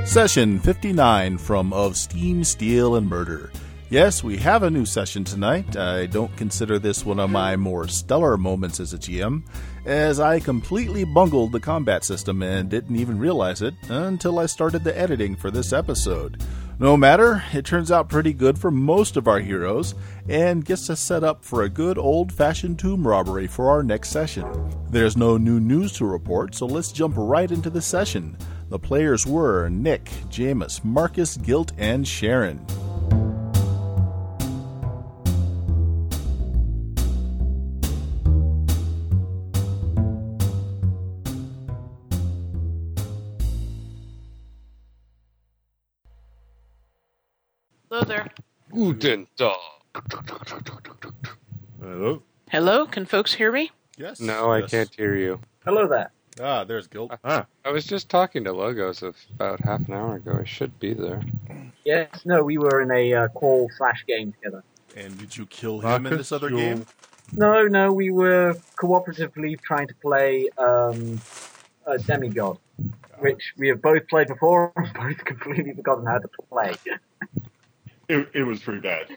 Session 59 from Of Steam, Steel, and Murder. Yes, we have a new session tonight. I don't consider this one of my more stellar moments as a GM, as I completely bungled the combat system and didn't even realize it until I started the editing for this episode. No matter, it turns out pretty good for most of our heroes, and gets us set up for a good old-fashioned tomb robbery for our next session. There's no new news to report, so let's jump right into the session. The players were Nick, Jameis, Marcus, Gilt, and Sharon. Hello there. Guten Tag. Hello? Hello, can folks hear me? Yes. No, I can't hear you. Hello there. Ah, there's Gilt. I was just talking to Logos about half an hour ago. I should be there. Yes, no, we were in a call/game together. And did you kill him in this other game? No, we were cooperatively trying to play a demigod, which we have both played before and both completely forgotten how to play. It was pretty bad.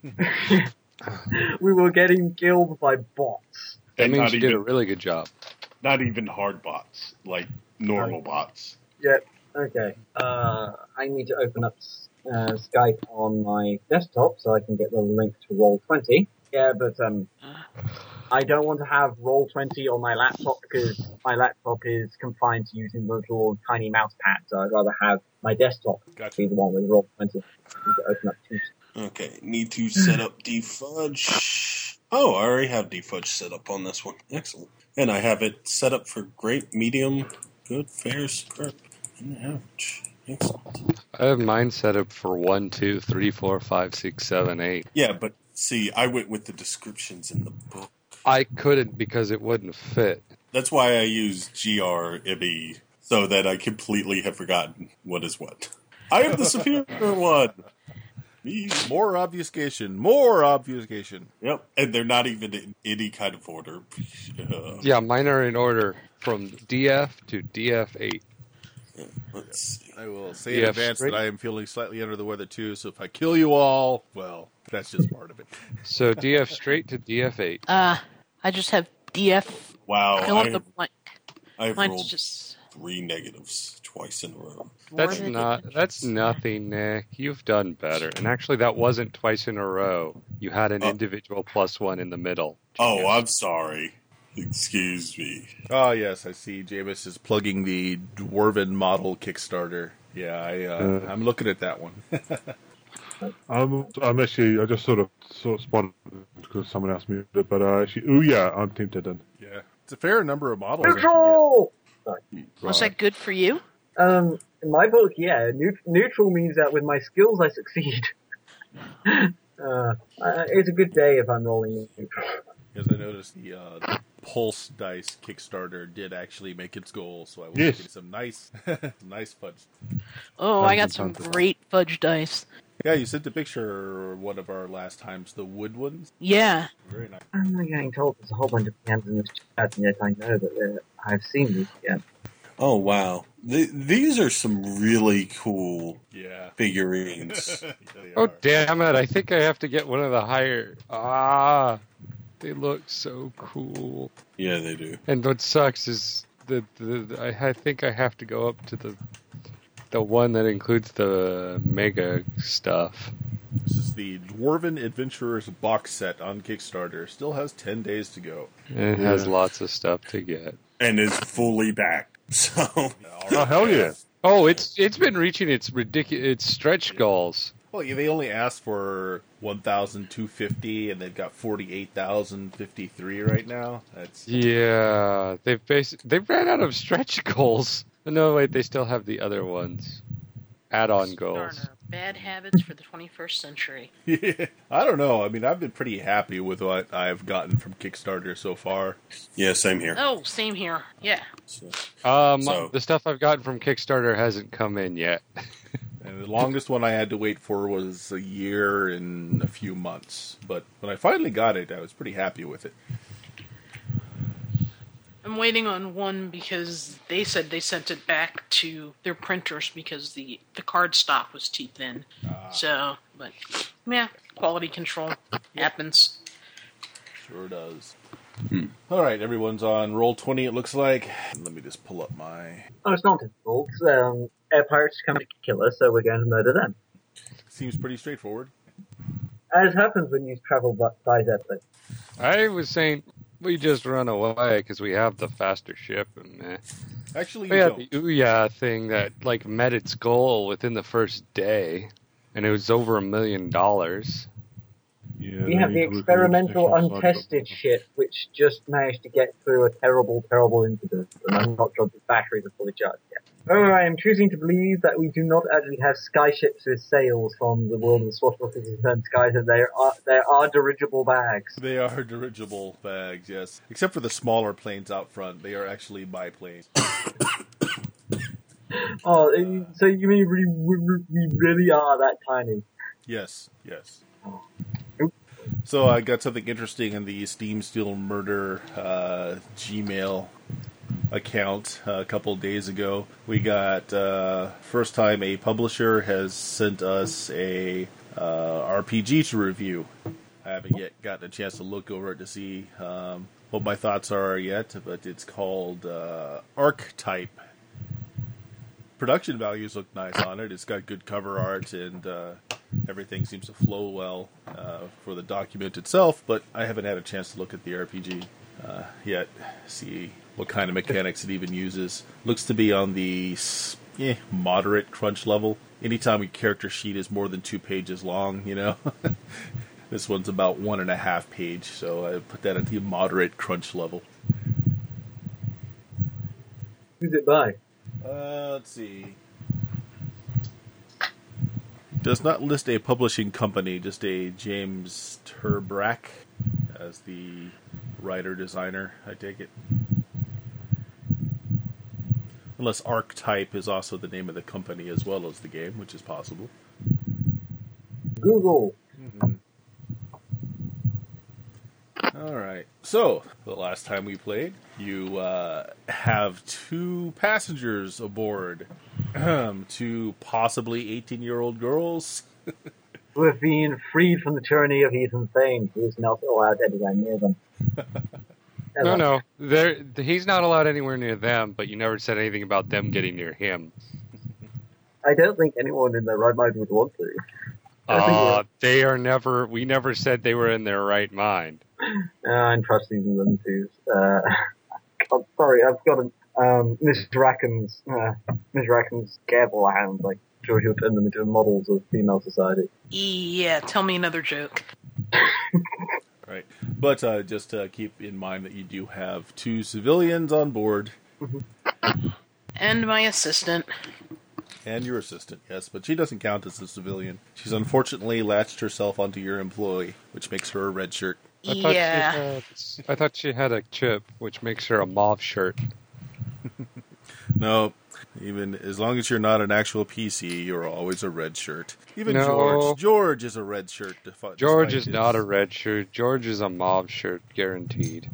We were getting killed by bots. That And means not you even, did a really good job. not even hard bots, like normal bots. Yep. Okay. I need to open up Skype on my desktop so I can get the link to Roll20. Yeah, but I don't want to have Roll20 on my laptop because my laptop is confined to using the little tiny mouse pad, so I'd rather have my desktop be the one with Roll20. I need to open up two. Okay, need to set up defudge. Oh, I already have defudge set up on this one. Excellent. And I have it set up for great, medium, good, fair, script, and average. Excellent. I have mine set up for 1, 2, 3, 4, 5, 6, 7, 8. Yeah, but see, I went with the descriptions in the book. I couldn't because it wouldn't fit. That's why I use GRIB, so that I completely have forgotten what is what. I am the superior one. Me. More obfuscation. More obfuscation. Yep, and they're not even in any kind of order. Yeah, mine are in order from DF to DF8. Let's see. I will say in Yeah, advance straight- that I am feeling slightly under the weather too, so if I kill you all, well, that's just part of it. So DF straight to DF8. I just have DF. Wow, I want the blank. I've Mine's rolled just 3 negatives twice in a row. That's nothing, Nick. You've done better. And actually, that wasn't twice in a row. You had an individual +1 in the middle. Oh, I'm sorry. Excuse me. Oh, yes, I see Jameis is plugging the Dwarven model Kickstarter. Yeah, I'm looking at that one. I'm actually, I just sort of spotted because someone asked me, but I'm tempted in. Yeah, it's a fair number of models. that you Neutral! get. Was that good for you? In my book, yeah, neutral means that with my skills I succeed. It's a good day if I'm rolling neutral. Because I noticed the Pulse Dice Kickstarter did actually make its goal, so I was Yes. getting some nice fudge. Oh, I got some great fudge dice. Yeah, you sent a picture one of our last times, the wood ones. Yeah. Very nice. I'm getting told there's a whole bunch of hands in this chat, and yet I know that I've seen these again. Oh, wow. These are some really cool Yeah. figurines. Yeah, they Oh, are. damn it. I think I have to get one of the higher... they look so cool. Yeah, they do. And what sucks is I think I have to go up to the one that includes the mega stuff. This is the Dwarven Adventurers box set on Kickstarter. Still has 10 days to go. And it has lots of stuff to get. And is fully backed. So, Oh, hell yeah. Oh, it's been reaching its stretch goals. Well, yeah, they only asked for 1,250, and they've got 48,053 right now. That's Yeah, they ran out of stretch goals. No, wait, they still have the other ones. Add-on goals. Garner, bad habits for the 21st century. Yeah, I don't know. I mean, I've been pretty happy with what I've gotten from Kickstarter so far. yeah, same here. Oh, same here. Yeah. So, The stuff I've gotten from Kickstarter hasn't come in yet. And the longest one I had to wait for was a year and a few months. But when I finally got it, I was pretty happy with it. I'm waiting on one because they said they sent it back to their printers because the card stock was too thin. So, but yeah, quality control happens. Sure does. All right, everyone's on Roll20, it looks like. Let me just pull up my... Oh, it's not difficult. Air pirates come to kill us, so we're going to murder them. Seems pretty straightforward. As happens when you travel by Zeppelin. I was saying we just run away because we have the faster ship. And Actually, we you had don't. the Ouya thing that like met its goal within the first day, and it was over $1 million. Yeah, We have the experimental untested ship, which just managed to get through a terrible, terrible incident, and I'm not sure the batteries are fully charged yet. Oh, I am choosing to believe that we do not actually have skyships with sails from the world of the Swashbucklers and Skies, and there are dirigible bags. They are dirigible bags, yes. Except for the smaller planes out front. They are actually biplanes. Oh, so you mean we really are that tiny? Yes, yes. Oop. So I got something interesting in the Steam Steel Murder Gmail account a couple of days ago. We got first time a publisher has sent us a RPG to review. I haven't yet gotten a chance to look over it to see what my thoughts are yet, but it's called Archetype. Production values look nice on it. It's got good cover art and everything seems to flow well for the document itself, but I haven't had a chance to look at the RPG yet, see what kind of mechanics it even uses. Looks to be on the moderate crunch level. Anytime a character sheet is more than 2 pages long, you know. This one's about 1.5 page, so I put that at the moderate crunch level. Who's it by? Let's see. Does not list a publishing company, just a James Turbrack as the writer-designer, I take it. Unless Archetype is also the name of the company as well as the game, which is possible. Google. Alright, so, the last time we played, you have 2 passengers aboard. 2 possibly 18-year-old girls. Who have been freed from the tyranny of Ethan Thane, who is not allowed anywhere near them. No. He's not allowed anywhere near them, but you never said anything about them getting near him. I don't think anyone in their right mind would want to. They are never. We never said they were in their right mind. I'm trusting them to. Sorry, I've got Miss Rackham's careful hand. Like, sure, he'll turn them into models of female society. Yeah, tell me another joke. Right, but just keep in mind that you do have 2 civilians on board. And my assistant. And your assistant, yes, but she doesn't count as a civilian. She's unfortunately latched herself onto your employee, which makes her a red shirt. Yeah. I thought she had a chip, which makes her a mauve shirt. No, even as long as you're not an actual PC, you're always a red shirt. Even No. George is a red shirt. George is not a red shirt. George is a mauve shirt, guaranteed.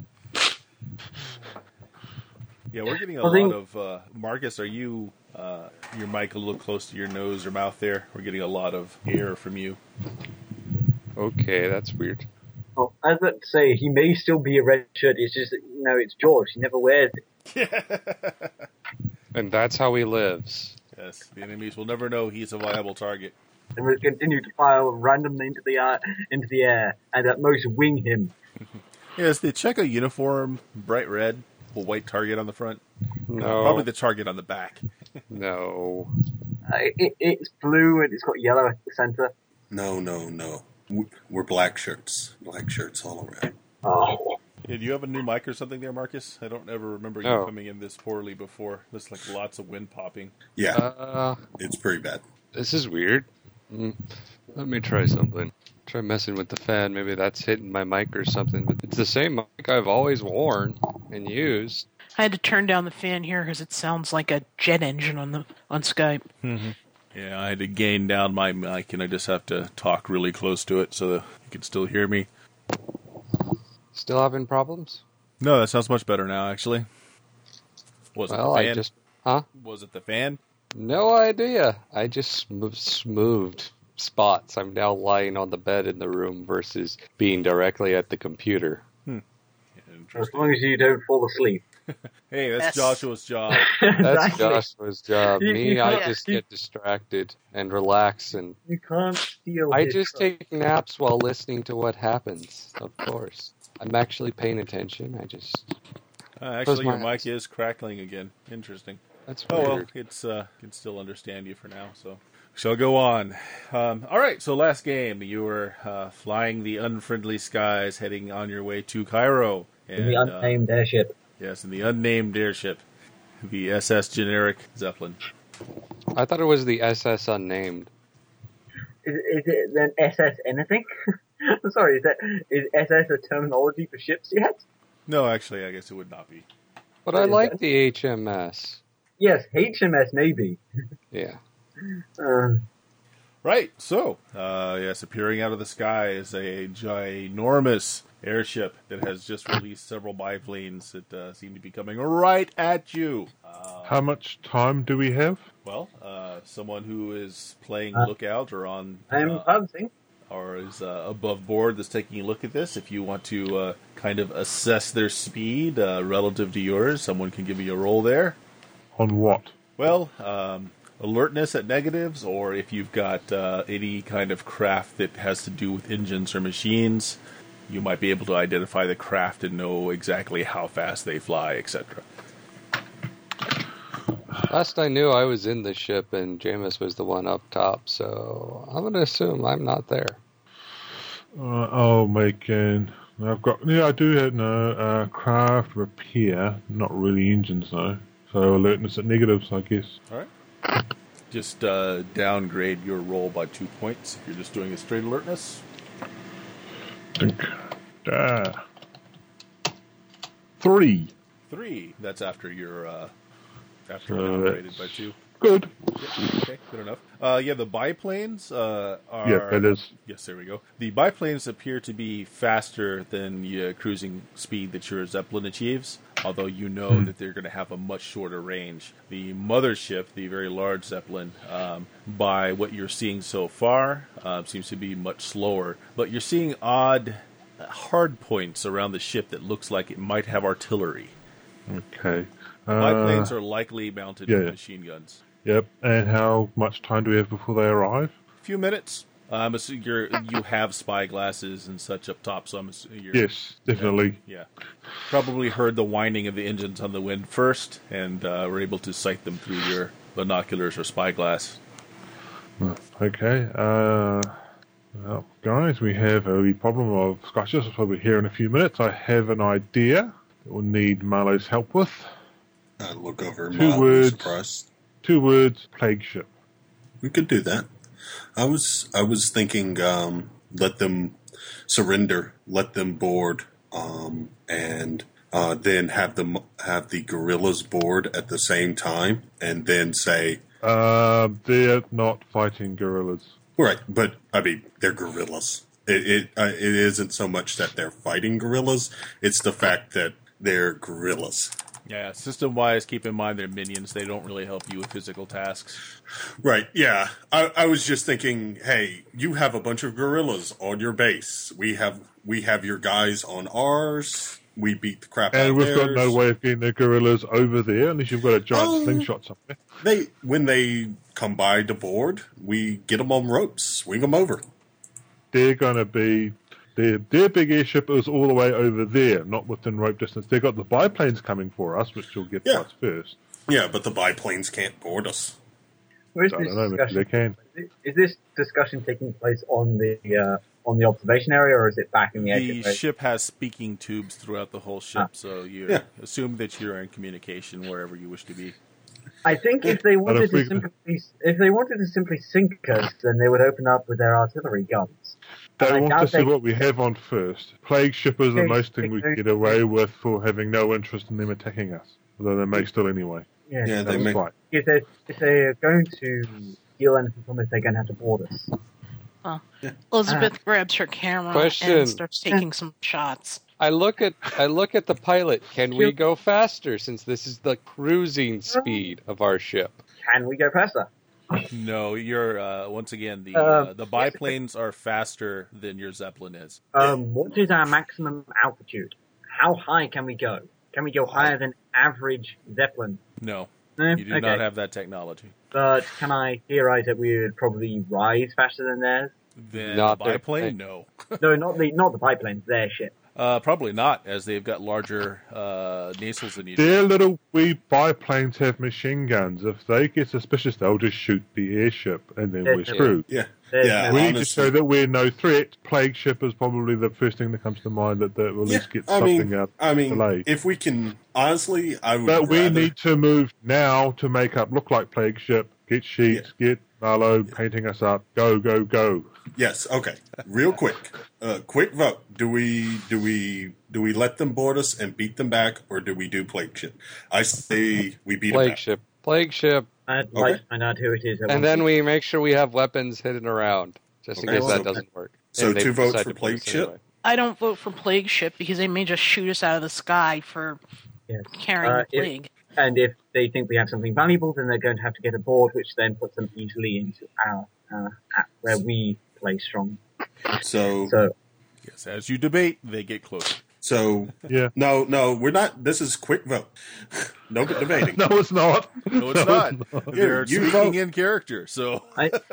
Yeah, we're getting a lot of... Marcus, are you... your mic a little close to your nose or mouth there? We're getting a lot of air from you. Okay, that's weird. Oh, I was about to say, he may still be a red shirt, it's just that, it's George, he never wears it. And that's how he lives. Yes, the enemies will never know he's a viable target. And we'll continue to fire randomly into the air, and at most wing him. Yes, the Cheka uniform, bright red, a white target on the front. No. Probably the target on the back. No. It's blue and it's got yellow at the center. No. We're black shirts. Black shirts all around. Oh. Yeah, do you have a new mic or something there, Marcus? I don't ever remember you No. coming in this poorly before. There's like lots of wind popping. Yeah, it's pretty bad. This is weird. Let me try something. Try messing with the fan. Maybe that's hitting my mic or something. But it's the same mic I've always worn and used. I had to turn down the fan here because it sounds like a jet engine on Skype. Yeah, I had to gain down my mic, and I just have to talk really close to it so that you can still hear me. Still having problems? No, that sounds much better now, actually. Was it Well, the I fan? just... Huh? Was it the fan? No idea. I just moved spots. I'm now lying on the bed in the room versus being directly at the computer. As Interesting. long as you don't fall asleep. Hey, that's Yes. Joshua's job. That's Exactly. Joshua's job. You Me, I can't- just get distracted and relax, and You can't steal. I his just truck. take naps while listening to what happens, of course. I'm actually paying attention. I just... Actually, your my mic eyes. is crackling again. Interesting. That's Oh, weird. well, it's can still understand you for now, so shall go on. All right, so last game, you were flying the unfriendly skies, heading on your way to Cairo. In the unnamed airship. Yes, in the unnamed airship, the SS generic Zeppelin. I thought it was the SS Unnamed. Is it then SS anything? I'm sorry, is SS a terminology for ships yet? No, actually, I guess it would not be. But I like the HMS. Yes, HMS maybe. Yeah. Right, so, yes, appearing out of the sky is a ginormous airship that has just released several biplanes that seem to be coming right at you. How much time do we have? Well, someone who is playing lookout or on I'm bouncing. or is above board that's taking a look at this, if you want to kind of assess their speed relative to yours, someone can give you a roll there. On what? Well, alertness at negatives, or if you've got any kind of craft that has to do with engines or machines, you might be able to identify the craft and know exactly how fast they fly, etc. Last I knew, I was in the ship, and Jameis was the one up top, so I'm going to assume I'm not there. Oh, making. I do have craft repair, not really engines though. So alertness at negatives, I guess. All right. Just downgrade your roll by 2 points if you're just doing a straight alertness. Think. 3. 3. That's after you're So downgraded by that's 2. good. Okay, good enough. The biplanes are... Yeah, that is. Yes, there we go. The biplanes appear to be faster than the cruising speed that your Zeppelin achieves, although you know that they're going to have a much shorter range. The mothership, the very large Zeppelin, by what you're seeing so far, seems to be much slower. But you're seeing odd hard points around the ship that looks like it might have artillery. Okay. Biplanes are likely mounted with yeah. machine guns. Yep. And how much time do we have before they arrive? A few minutes. I'm assuming you have spy glasses and such up top, so I'm assuming you're... Yes, definitely. Yeah. Probably heard the whining of the engines on the wind first, and were able to sight them through your binoculars or spyglass. Okay. Well, guys, we have a wee problem of Scotches. I'll be here in a few minutes. I have an idea that we'll need Marlowe's help with. I look over 2 mildly words. surprised. 2 words, plague ship. We could do that. I was thinking, let them surrender, let them board, and then have the guerrillas board at the same time, and then say, They're not fighting gorillas. right. But I mean, they're guerrillas. It isn't so much that they're fighting guerrillas; it's the fact that they're guerrillas. Yeah, system-wise, keep in mind they're minions. They don't really help you with physical tasks. Right, yeah. I was just thinking, hey, you have a bunch of guerrillas on your base. We have your guys on ours. We beat the crap out And of we've theirs. got no way of getting the gorillas over there unless you've got a giant slingshot somewhere. When they come by the board, we get them on ropes, swing them over. They're going to be... Their big airship is all the way over there, not within rope distance. They've got the biplanes coming for us, which will get to Yeah. us first. Yeah, but the biplanes can't board us. Where's I this don't know, maybe they discussion? can. Is this discussion taking place on the observation area, or is it back in the The airship? ship has speaking tubes throughout the whole ship, so you Yeah. assume that you're in communication wherever you wish to be. I think if they wanted if we- to simply sink us, then they would open up with their artillery guns. They And I want to doubt see they- what we have on first. Plague ship is the Okay, most thing we can get away with for having no interest in them attacking us. Although they may still anyway. Yeah, Yeah, they That's may. right. if they're going to steal anything from us, they're going to have to board us. Elizabeth grabs her camera Question. and starts taking some shots. I look at the pilot. Can we go faster since this is the cruising speed of our ship? Can we go faster? No, you're once again the biplanes are faster than your Zeppelin is. What is our maximum altitude? How high can we go? Can we go higher than average Zeppelin? No, Eh, you do not have that technology. But can I theorize that we would probably rise faster than theirs? Then Not the their biplane, thing. no. No, not the biplanes, their ship. Probably not, as they've got larger nacelles than you do. Their little wee biplanes have machine guns. If they get suspicious, they'll just shoot the airship, and then we're Yeah. screwed. Yeah. There's Yeah, no- We need to honestly. show that we're no threat. Plague ship is probably the first thing that comes to mind that will at least get I something mean, out I mean, delayed. if we can, honestly, I would But we rather- need to move now to make up look like Plague Ship. Get sheets, get Marlowe painting us up. Go, go, go. Yes, okay. Real quick. Quick vote. Do we let them board us and beat them back, or do we do plague ship? I say we beat them back. Plague ship, I'd like Okay. to find out who it is. and then we make sure we have weapons hidden around, just in Okay, case so- that doesn't work. so And they 2 votes decide for to put plague us ship? anyway. I don't vote for plague ship because they may just shoot us out of the sky for Yes. carrying the if- plague. And if they think we have something valuable, then they're going to have to get aboard, which then puts them easily into our where we play strong. So, So Yes, as you debate, they get closer. Yeah. no, we're not. This is quick vote. No debating. No, it's not. No, it's not. They're you speaking vote. in character, so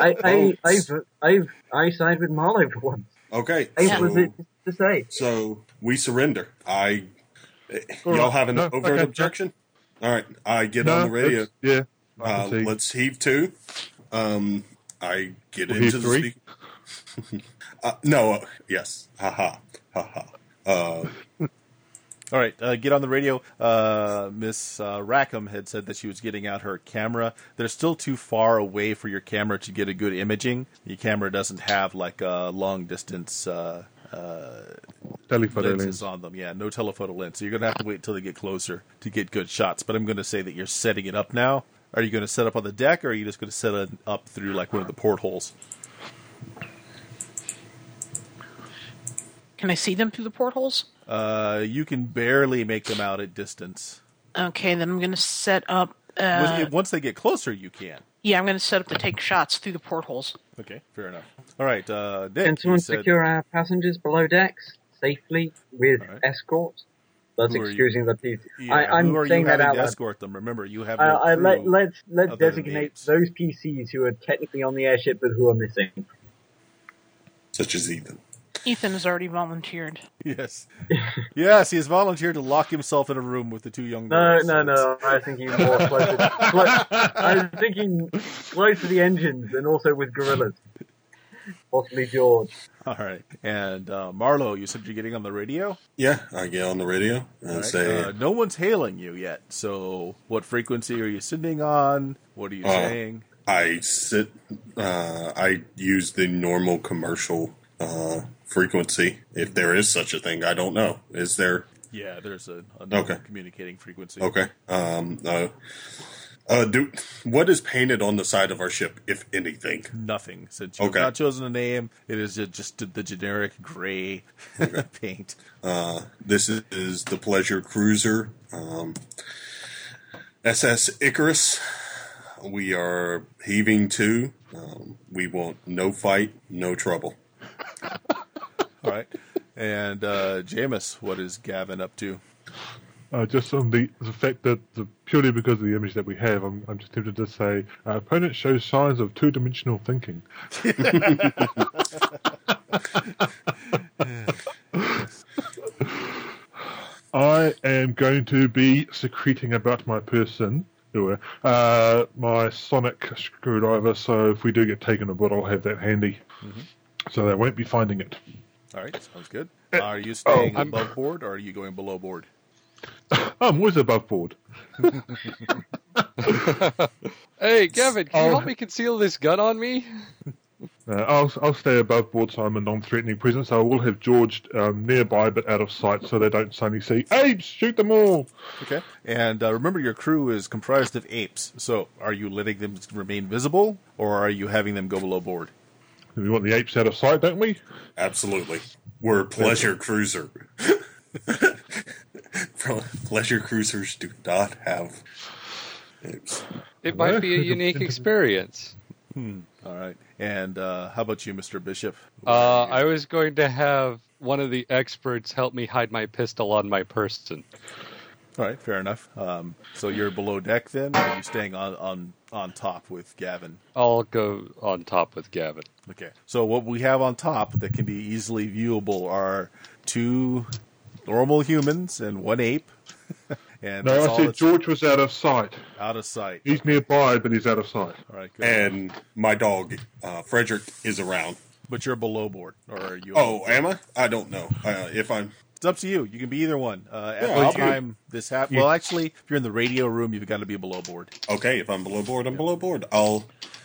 I side with Marlowe for once. Okay, Hey, was so, it to say? so we surrender. Y'all have an No, overt okay. objection? All right, I get on the radio. it's- Yeah. I can see. Let's heave 2. I get We'll into heave the 3? speak. No, yes. Ha ha. Ha ha. all right, get on the radio. Miss Rackham had said that she was getting out her camera. They're still too far away for your camera to get a good imaging. Your camera doesn't have like a long distance Telephoto lenses lens. on them. Yeah, no telephoto lens. So you're going to have to wait till they get closer to get good shots. But I'm going to say that you're setting it up now. Are you going to set up on the deck, or are you just going to set it up through like one of the portholes? Can I see them through the portholes? You can barely make them out at distance. Okay, then I'm going to set up. Once they get closer, you can. Yeah, I'm going to set up to take shots through the portholes. Okay, fair enough. All right, Nick, Can you someone said, secure our passengers below decks safely with All right. escort? That's Who are you? excusing the PC. yeah, I'm who are you saying that having out to loud. escort them? Remember, you have no I, crew. let's other than designate apes. those PCs who are technically on the airship but who are missing. Such as Ethan. Ethan has already volunteered. Yes. Yes, he has volunteered to lock himself in a room with the 2 young No, girls. no, no. I was thinking more close. I was thinking close to the engines and also with gorillas. Possibly George. All right. And Marlo, you said you're getting on the radio? Yeah, I get on the radio and All right. say, No one's hailing you yet. So what frequency are you sitting on? What are you saying? I use the normal commercial frequency. If there is such a thing, I don't know. Is there? Yeah, there's a normal Okay. communicating frequency. Okay. What is painted on the side of our ship, if anything? Nothing. Since you've Okay. not chosen a name, it is just the generic gray paint. This is the Pleasure Cruiser, SS Icarus. We are heaving 2. We want no fight, no trouble. All right. And Jameis, what is Gavin up to? Just on the fact that purely because of the image that we have, I'm just tempted to say our opponent shows signs of 2-dimensional thinking. I am going to be secreting about my person, my sonic screwdriver, so if we do get taken aboard, I'll have that handy. So they won't be finding it. All right, sounds good. Are you staying I'm- above board, or are you going below board? I'm always above board. Hey, Gavin, can you Oh. help me conceal this gun on me? I'll stay above board, so I'm a non-threatening presence. I will have George nearby, but out of sight, so they don't suddenly see apes. Shoot them all. Okay. And remember, your crew is comprised of apes. So are you letting them remain visible, or are you having them go below board? We want the apes out of sight, don't we? Absolutely. We're a Pleasure Cruiser. Pleasure cruisers do not have. It might be a unique experience. All right. And how about you, Mr. Bishop? I was going to have one of the experts help me hide my pistol on my person. All right, fair enough. So you're below deck then, or are you staying on top with Gavin? I'll go on top with Gavin. Okay. So what we have on top that can be easily viewable are 2 normal humans and 1 ape. And No, that's I all said that's George was out of sight. out of sight. He's nearby, but he's out of sight. All right, good. And my dog, Frederick, is around. But you're below board, or are you? Oh, am I? I don't know. If I'm... It's up to you. You can be either one. At I'll the be- time this happens. Well, actually, if you're in the radio room, you've got to be below board. Okay, if I'm below board, I'm below board. I'll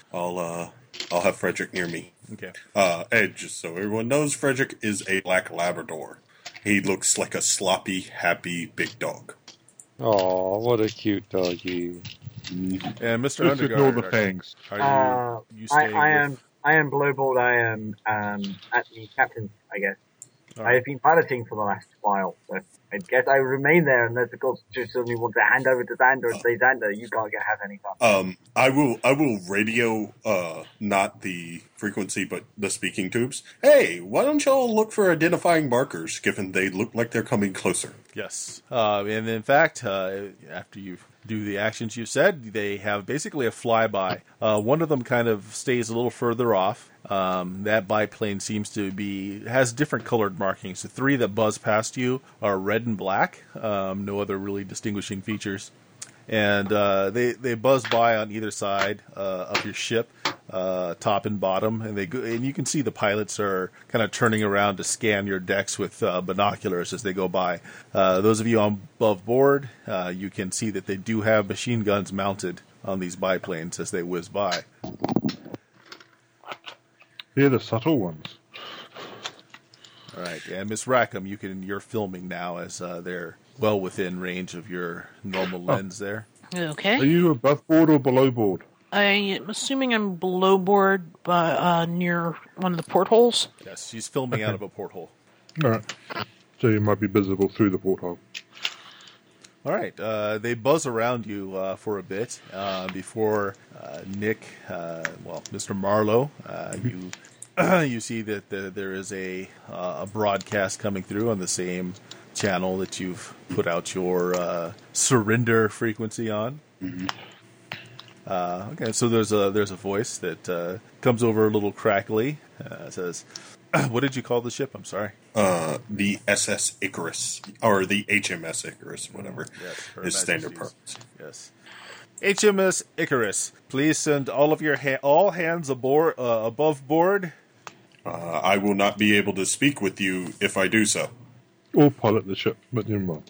have Frederick near me. Okay. And just so everyone knows, Frederick is a black Labrador. He looks like a sloppy, happy big dog. Oh, what a cute doggy. And Mr. Just ignore Undergard, the fangs. are you staying I am below board. I am at the captain, I guess. All I right. have been piloting for the last while, so I guess I remain there unless the course just suddenly want to hand over to Xander and say, Xander, you can't have any fun. I will radio, not the frequency, but the speaking tubes. Hey, why don't y'all look for identifying markers, given they look like they're coming closer? Yes. And in fact, after you do the actions you said, they have basically a flyby. One of them kind of stays a little further off. That biplane seems to has different colored markings. The 3 that buzz past you are red and black. No other really distinguishing features. And they buzz by on either side of your ship, top and bottom, and and you can see the pilots are kind of turning around to scan your decks with binoculars as they go by. Those of you above board, you can see that they do have machine guns mounted on these biplanes as they whiz by. They're the subtle ones. All right, and Miss Rackham, you're filming now as they're well within range of your normal lens there. Okay. Are you above board or below board? I am assuming I'm below board, near one of the portholes. Yes, she's filming out of a porthole. All right. So you might be visible through the porthole. All right, they buzz around you for a bit before Nick, Mr. Marlowe, you see that there is a broadcast coming through on the same channel that you've put out your surrender frequency on. Mm-hmm. Okay, so there's a voice that comes over a little crackly. Says, "What did you call the ship? I'm sorry." The SS Icarus, or the HMS Icarus, whatever Yes, Her is standard Majesty's- parts. Yes. HMS Icarus, please send all of your all hands aboard above board. I will not be able to speak with you if I do so. Or pilot the ship, but never mind.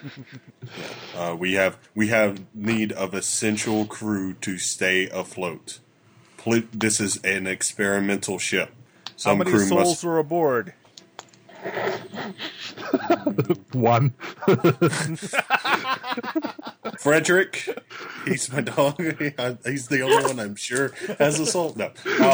We have need of essential crew to stay afloat. This is an experimental ship. How many crew souls are aboard? 1. Frederick, he's my dog. He's the only one I'm sure has a soul. No.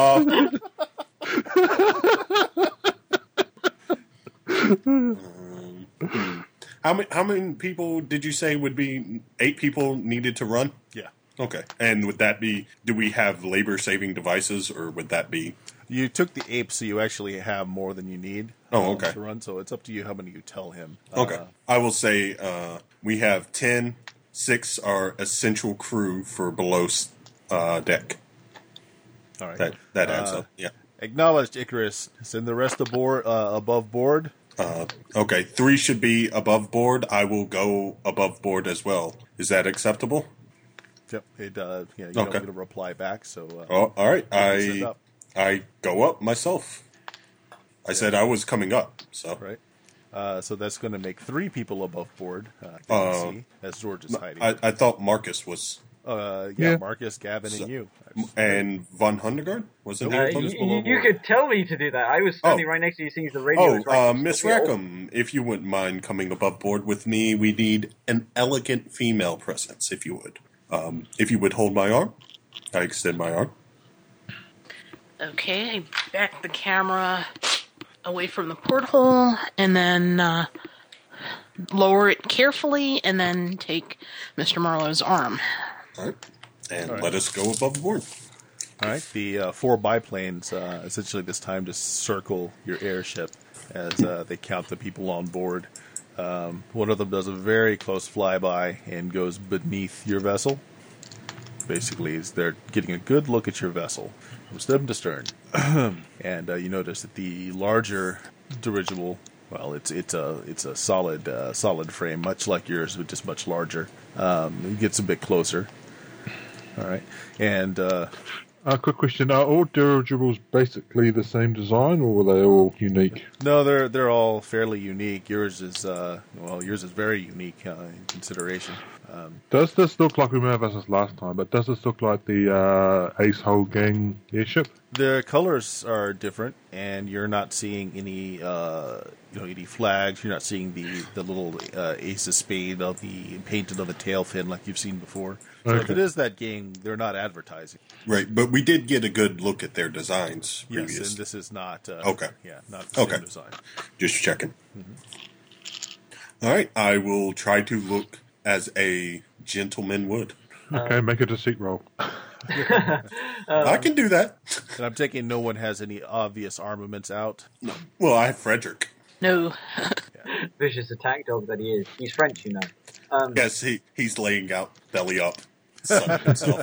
How many people did you say would be 8 people needed to run? Yeah. Okay. And would that be, do we have labor-saving devices, or would that be... You took the ape, so you actually have more than you need okay. to run, so it's up to you how many you tell him. Okay. I will say we have 10, 6 are essential crew for below deck. All right. That adds up, yeah. Acknowledged, Icarus. Send the rest above board. Okay, 3 should be above board. I will go above board as well. Is that acceptable? Yep. It don't get a reply back, so... all right. send up. I go up myself. I said I was coming up, so... Right. So that's going to make 3 people above board, see, as George is hiding. I thought Marcus was... yeah, Marcus, Gavin, and you. And Von Hundegaard? Wasn't he? You could tell me to do that. I was standing right next to you, seeing the radio. was right next to Miss the wheel. Rackham, if you wouldn't mind coming above board with me, we need an elegant female presence, if you would. If you would hold my arm, I extend my arm. Okay, I back the camera away from the porthole, and then lower it carefully and then take Mr. Marlowe's arm. All right. And let us go above board. All right, the 4 biplanes essentially this time just circle your airship as they count the people on board. One of them does a very close flyby and goes beneath your vessel. Basically, they're getting a good look at your vessel from stem to stern. And you notice that the larger dirigible, well, it's a solid frame, much like yours, but just much larger. It gets a bit closer. All right, and quick question: are all dirigibles basically the same design, or are they all unique? no, they're all fairly unique. Yours is very unique in consideration. Does this look like, we may have asked this last time, but does this look like the Ace Hole Gang airship? The colors are different, and you're not seeing any any flags. You're not seeing the little Ace of Spade of the painted on the tail fin like you've seen before. So if Okay. it is that gang, they're not advertising. Right, but we did get a good look at their designs Yes, previous. and this is not. Okay. Yeah, not the Okay. same design. Just checking. All right, I will try to look as a gentleman would. Okay, make a deceit roll. I can do that. And I'm taking no one has any obvious armaments out. Well, I have Frederick. No. Vicious attack dog that he is. He's French, you know. Yes, he's laying out belly up, sunning himself.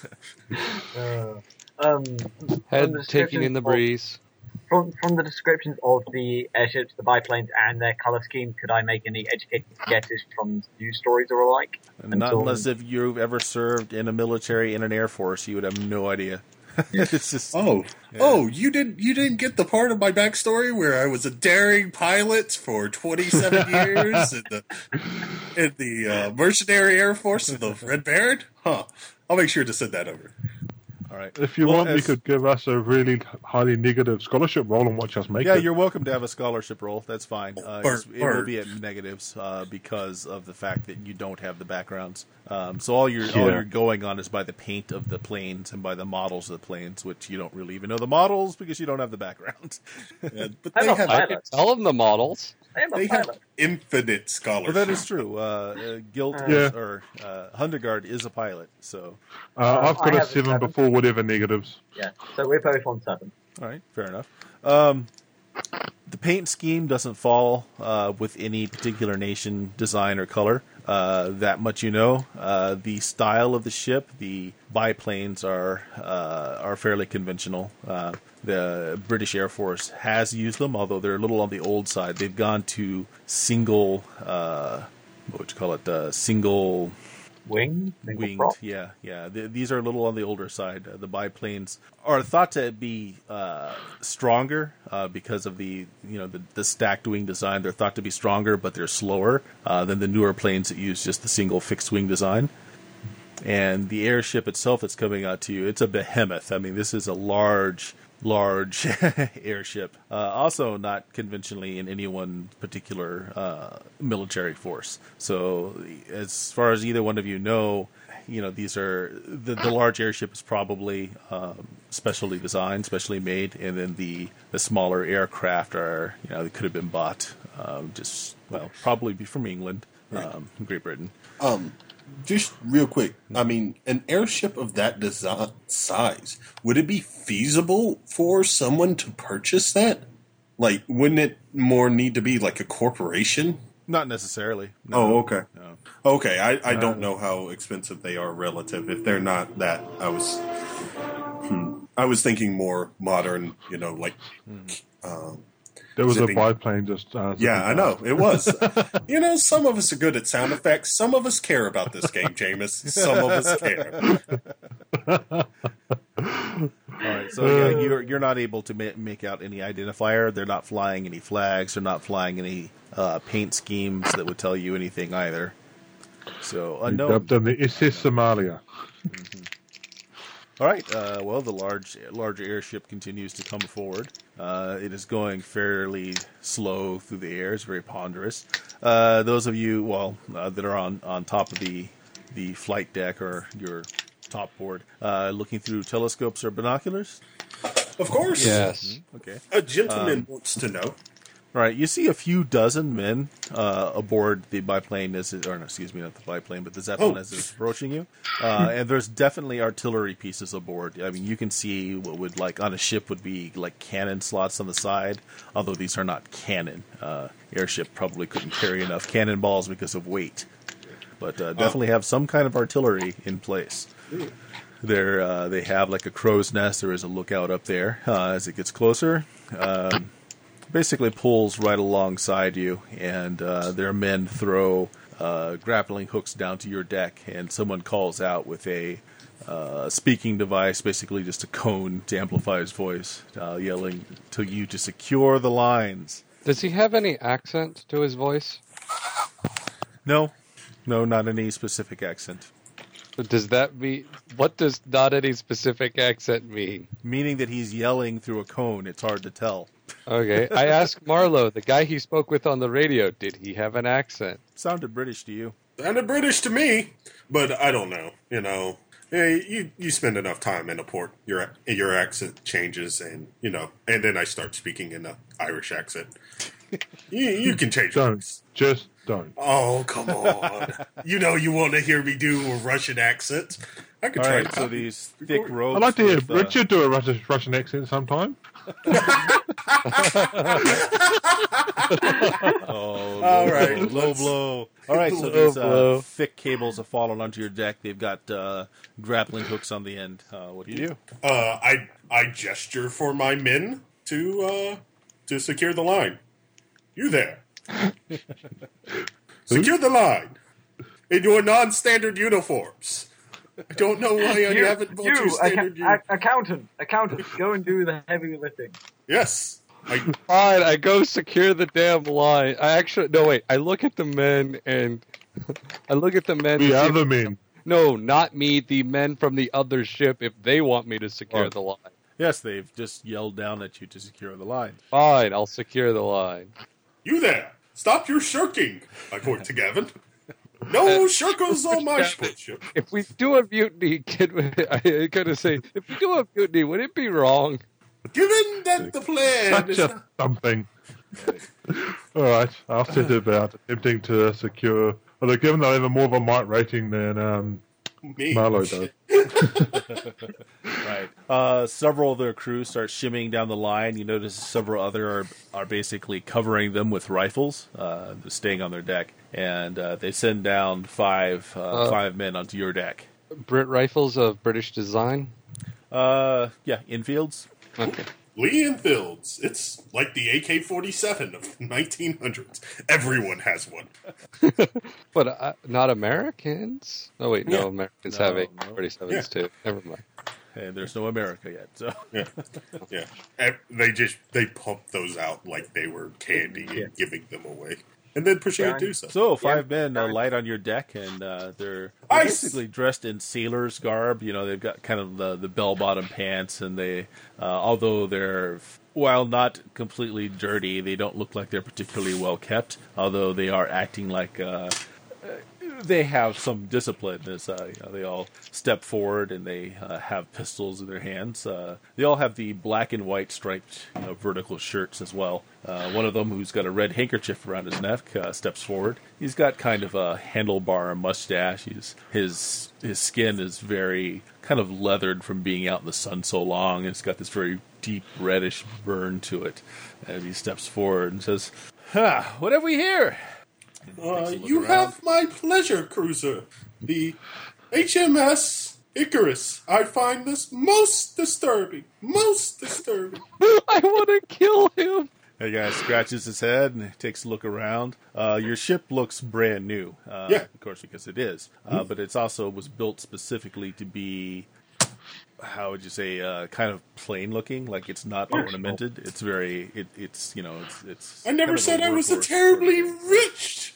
From Head the taking in the descriptions breeze. From the descriptions of the airships, the biplanes, and their color scheme, could I make any educated guesses from news stories or alike? And not unless if you've ever served in a military, in an air force, you would have no idea. It's just You didn't get the part of my backstory where I was a daring pilot for 27 years in the mercenary air force of the Red Baron? Huh. I'll make sure to send that over. all right. If you want, you could give us a really highly negative scholarship roll and watch us make Yeah, it. you're welcome to have a scholarship roll. That's fine. It will or- be at negatives because of the fact that you don't have the backgrounds. So all you're going on is by the paint of the planes and by the models of the planes, which you don't really even know the models because you don't have the backgrounds. Yeah, but I'm they a have, I pilot. can tell them the models. I am a they have pilot. infinite Well, scholarship. that is true. Guilt Yeah. or Hundegard is a pilot. So I've got I a have a 7 7. before whatever negatives. Yeah, so we're both on 7. all right, fair enough. The paint scheme doesn't fall with any particular nation, design, or color. That much you know. The style of the ship, the biplanes are fairly conventional. The British Air Force has used them, although they're a little on the old side. They've gone to single, what would you call it? Single Wing? Single winged. prop? Yeah. These are a little on the older side. The biplanes are thought to be stronger because of the stacked wing design. They're thought to be stronger, but they're slower than the newer planes that use just the single fixed wing design. And the airship itself that's coming out to you, it's a behemoth. I mean, this is a large airship. Also not conventionally in any one particular military force. So as far as either one of you know, these are the large airship is probably specially designed, specially made, and then the smaller aircraft are they could have been bought probably from England, Great Britain. Just real quick, I mean, an airship of that design size, would it be feasible for someone to purchase that? Like, wouldn't it more need to be like a corporation? Not necessarily. No. Oh, okay. No. Okay, I don't know how expensive they are relative. If they're not that, I was thinking more modern, There was Zipping. a biplane just... yeah, I know. It was. Some of us are good at sound effects. Some of us care about this game, Jameis. Some of us care. All right, so you're not able to make out any identifier. They're not flying any flags. They're not flying any paint schemes that would tell you anything either. So unknown. Dubbed them the SS Somalia. All right. Well, the larger airship continues to come forward. It is going fairly slow through the air. It's very ponderous. Those of you, that are on top of the flight deck or your top board, looking through telescopes or binoculars. Of course. Yes. Okay. A gentleman wants to know. All right, you see a few dozen men aboard the biplane excuse me, not the biplane, but the Zeppelin as it's approaching you. And there's definitely artillery pieces aboard. I mean, you can see what would, like, on a ship would be, like, cannon slots on the side, although these are not cannon. Airship probably couldn't carry enough cannonballs because of weight. But definitely have some kind of artillery in place. They have, like, a crow's nest. There is a lookout up there as it gets closer. Basically pulls right alongside you, and their men throw grappling hooks down to your deck, and someone calls out with a speaking device, basically just a cone to amplify his voice, yelling to you to secure the lines. Does he have any accent to his voice? No, not any specific accent. Does that mean... What does not any specific accent mean? Meaning that he's yelling through a cone. It's hard to tell. Okay, I asked Marlowe, the guy he spoke with on the radio, did he have an accent? Sounded British to you. Sounded British to me, but I don't know. You know, you spend enough time in a port, your accent changes, and you know, and then I start speaking in an Irish accent. You can change. Just don't. Oh, come on! You know you want to hear me do a Russian accent. I could All try. right, so these thick ropes. I'd like to hear with, Richard do a Russian accent sometime. Oh, All right, low blow. All right, so these thick cables have fallen onto your deck. They've got grappling hooks on the end. What do you do? I gesture for my men to secure the line. You there? Secure the line in your non-standard uniforms. I don't know why you haven't bought your standard uniform. Accountant, go and do the heavy lifting. Yes. Fine, I go secure the damn line. I look at the men and... The other men. No, not me, the men from the other ship, if they want me to secure the line. Yes, they've just yelled down at you to secure the line. Fine, I'll secure the line. You there. Stop your shirking. I point to Gavin. No shirkles on my ship. If we do a mutiny, I gotta say, if we do a mutiny, would it be wrong? Given that the plan Such is a something. All right, I'll set about attempting to secure. Although, given that I have more of a might rating than me. Marlowe does. Right. Several of their crew start shimmying down the line. You notice several other are basically covering them with rifles, staying on their deck. And they send down five men onto your deck. Brit rifles of British design? Yeah, Enfields. Okay. Lee Enfields. It's like the AK-47 of the 1900s. Everyone has one. But not Americans? Oh, wait, no, Yeah. Americans No, have no. AK-47s too. Never mind. And there's no America yet. So Yeah. And they pump those out like they were candy and giving them away. And then proceed to do so. So 5 men light on your deck, and they're basically dressed in sailor's garb. You know, they've got kind of the bell-bottom pants, and they, although they're, while not completely dirty, they don't look like they're particularly well kept. Although they are acting like they have some discipline. As they all step forward and they have pistols in their hands. They all have the black and white striped vertical shirts as well. One of them, who's got a red handkerchief around his neck, steps forward. He's got kind of a handlebar mustache. His skin is very kind of leathered from being out in the sun so long. It's got this very deep reddish burn to it. And he steps forward and says, "What have we here?" You have my pleasure, cruiser. The HMS Icarus. I find this most disturbing. Most disturbing. I want to kill him! The guy scratches his head and takes a look around. Your ship looks brand new. Yeah. Of course, because it is. But it's also was built specifically to be, how would you say, kind of plain looking. Like it's not ornamented. It's very, it's it's. I never kind of said I was a workhorse. terribly rich.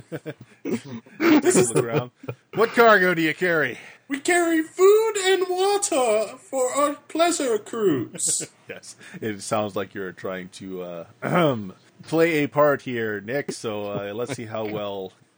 This is Look around. What cargo do you carry? We carry food and water for our pleasure cruise. Yes, it sounds like you're trying to play a part here, Nick. So let's see how well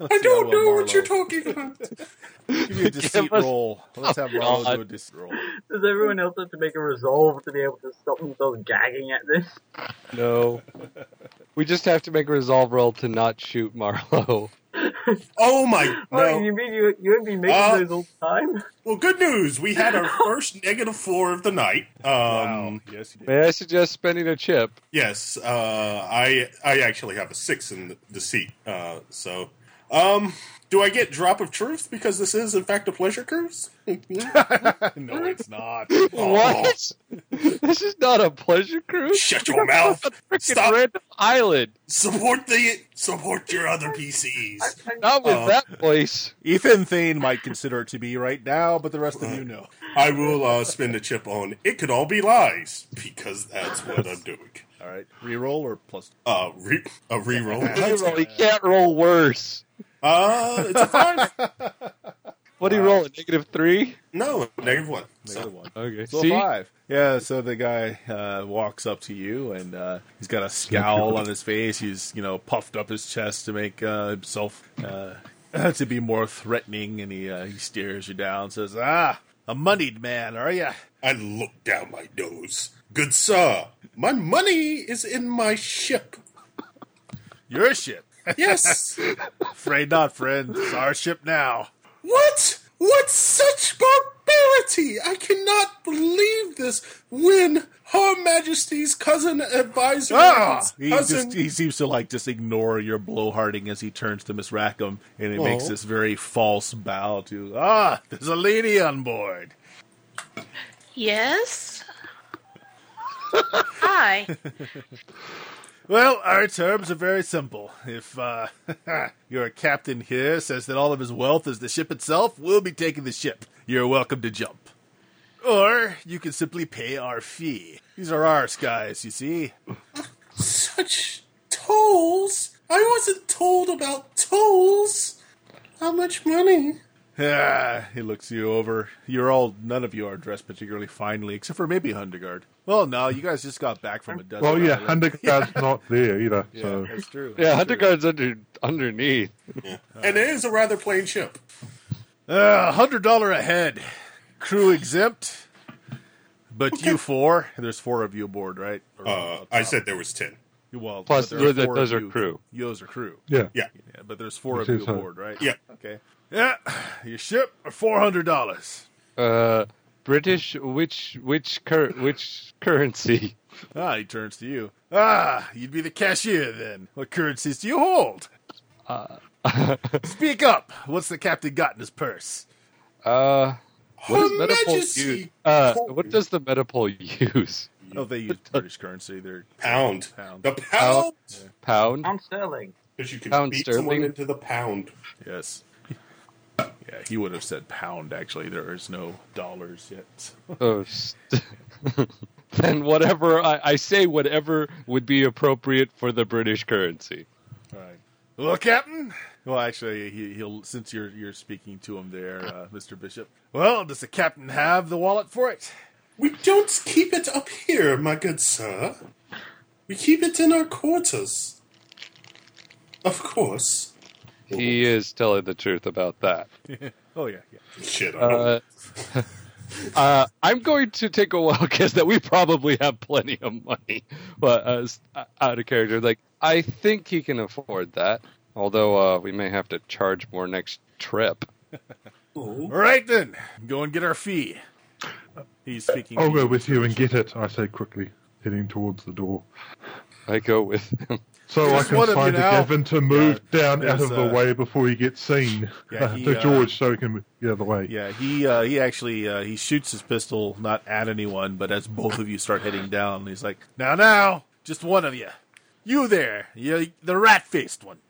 I don't know what you're talking about. Give you a deceit roll. Let's have Marlo do a deceit roll. Does everyone else have to make a resolve to be able to stop themselves gagging at this? No. We just have to make a resolve roll to not shoot Marlo. Oh my! Oh, No. you mean you won't be making those all the time? Well, good news. We had our first -4 of the night. Wow. Yes, you did. May I suggest spending a chip? Yes, I actually have a 6 in the deceit. Do I get drop of truth because this is in fact a pleasure cruise? No, it's not. What? This is not a pleasure cruise. Shut your mouth! Freaking Stop! random island. Support your other PCs. Not with that voice. Ethan Thane might consider it to be right now, but the rest of you know. I will spend a chip on it could all be lies because that's what I'm doing. All right, reroll or plus? A reroll. Reroll, he can't roll worse. It's a 5. What do you roll? A -3? No, -1. Negative So, one. Okay. So See? 5. Yeah, so the guy walks up to you, and he's got a scowl on his face. He's, puffed up his chest to make himself to be more threatening, and he stares you down and says, a moneyed man, are ya? I look down my nose. Good sir, my money is in my ship. Your ship. Yes. Afraid not, friend. It's our ship now. What? What such barbarity? I cannot believe this when Her Majesty's cousin advisor... He seems to just ignore your blowharding as he turns to Miss Rackham, and he makes this very false bow to, there's a lady on board. Yes? Hi. Well, our terms are very simple. If your captain here says that all of his wealth is the ship itself, we'll be taking the ship. You're welcome to jump. Or you can simply pay our fee. These are our skies, you see. Such tolls? I wasn't told about tolls. How much money? He looks you over. None of you are dressed particularly finely, except for maybe Hundegard. Well, no, you guys just got back from a desert. Well, yeah, island. Hundegard's not there either. Yeah, So that's true. Yeah, That's true. Hunterguard's underneath. Yeah. And it is a rather plain ship. $100 a head. Crew exempt. But you four, there's 4 of you aboard, right? Or I said there was 10. Well, Plus, but there are 4 those of are you. crew. Those are crew. yeah, Yeah. Yeah, but there's 4 of I you see so. aboard, right? Yeah. Okay. Yeah, your ship are $400. British, which currency? He turns to you. You'd be the cashier then. What currencies do you hold? Speak up. What's the captain got in his purse? What does Her Metapole Majesty use? told What does the Metapole use? Oh, they use British currency. They're Pound. Pound. The pound? Pound? Pound sterling. Because you can Pound beat sterling? someone into the pound. Yes. Yeah, he would have said pound, actually. There is no dollars yet. Oh, then whatever I say, whatever would be appropriate for the British currency. All right. Well, Captain. Well, actually, he'll since you're speaking to him there, Mr. Bishop. Well, does the captain have the wallet for it? We don't keep it up here, my good sir. We keep it in our quarters. Of course. He is telling the truth about that. Oh yeah. Shit, I don't I'm going to take a wild guess that we probably have plenty of money, but out of character, I think he can afford that. Although we may have to charge more next trip. All right then, go and get our fee. He's speaking. I'll to go you, with Mr. you and Bishop. get it. I say quickly, heading towards the door. I go with him. So I There's can one of you sign to now. Gavin to move down out there's, of the way before he gets seen. Yeah, he, to George so he can move the other way. Yeah, he actually he shoots his pistol not at anyone, but as both of you start heading down, he's like, "Now, just one of you, you there, you the rat-faced one."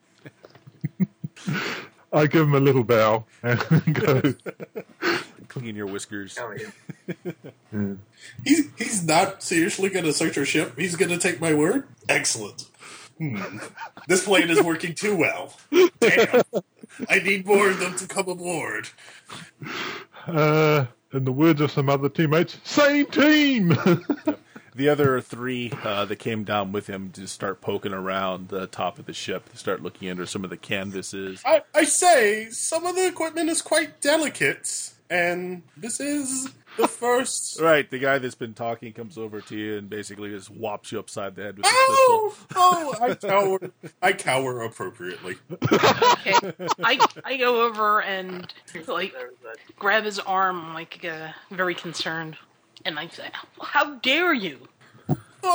I give him a little bow and go. Clean your whiskers. Oh, yeah. He's not seriously going to search our ship. He's going to take my word? Excellent. This plan is working too well. Damn. I need more of them to come aboard. In the words of some other teammates, same team! The other three that came down with him to start poking around the top of the ship, to start looking under some of the canvases. I say, some of the equipment is quite delicate, and this is the first... Right, the guy that's been talking comes over to you and basically just whops you upside the head with his pistol. I cower appropriately. Okay, I go over and like grab his arm, like very concerned, and I say, "How dare you!" Which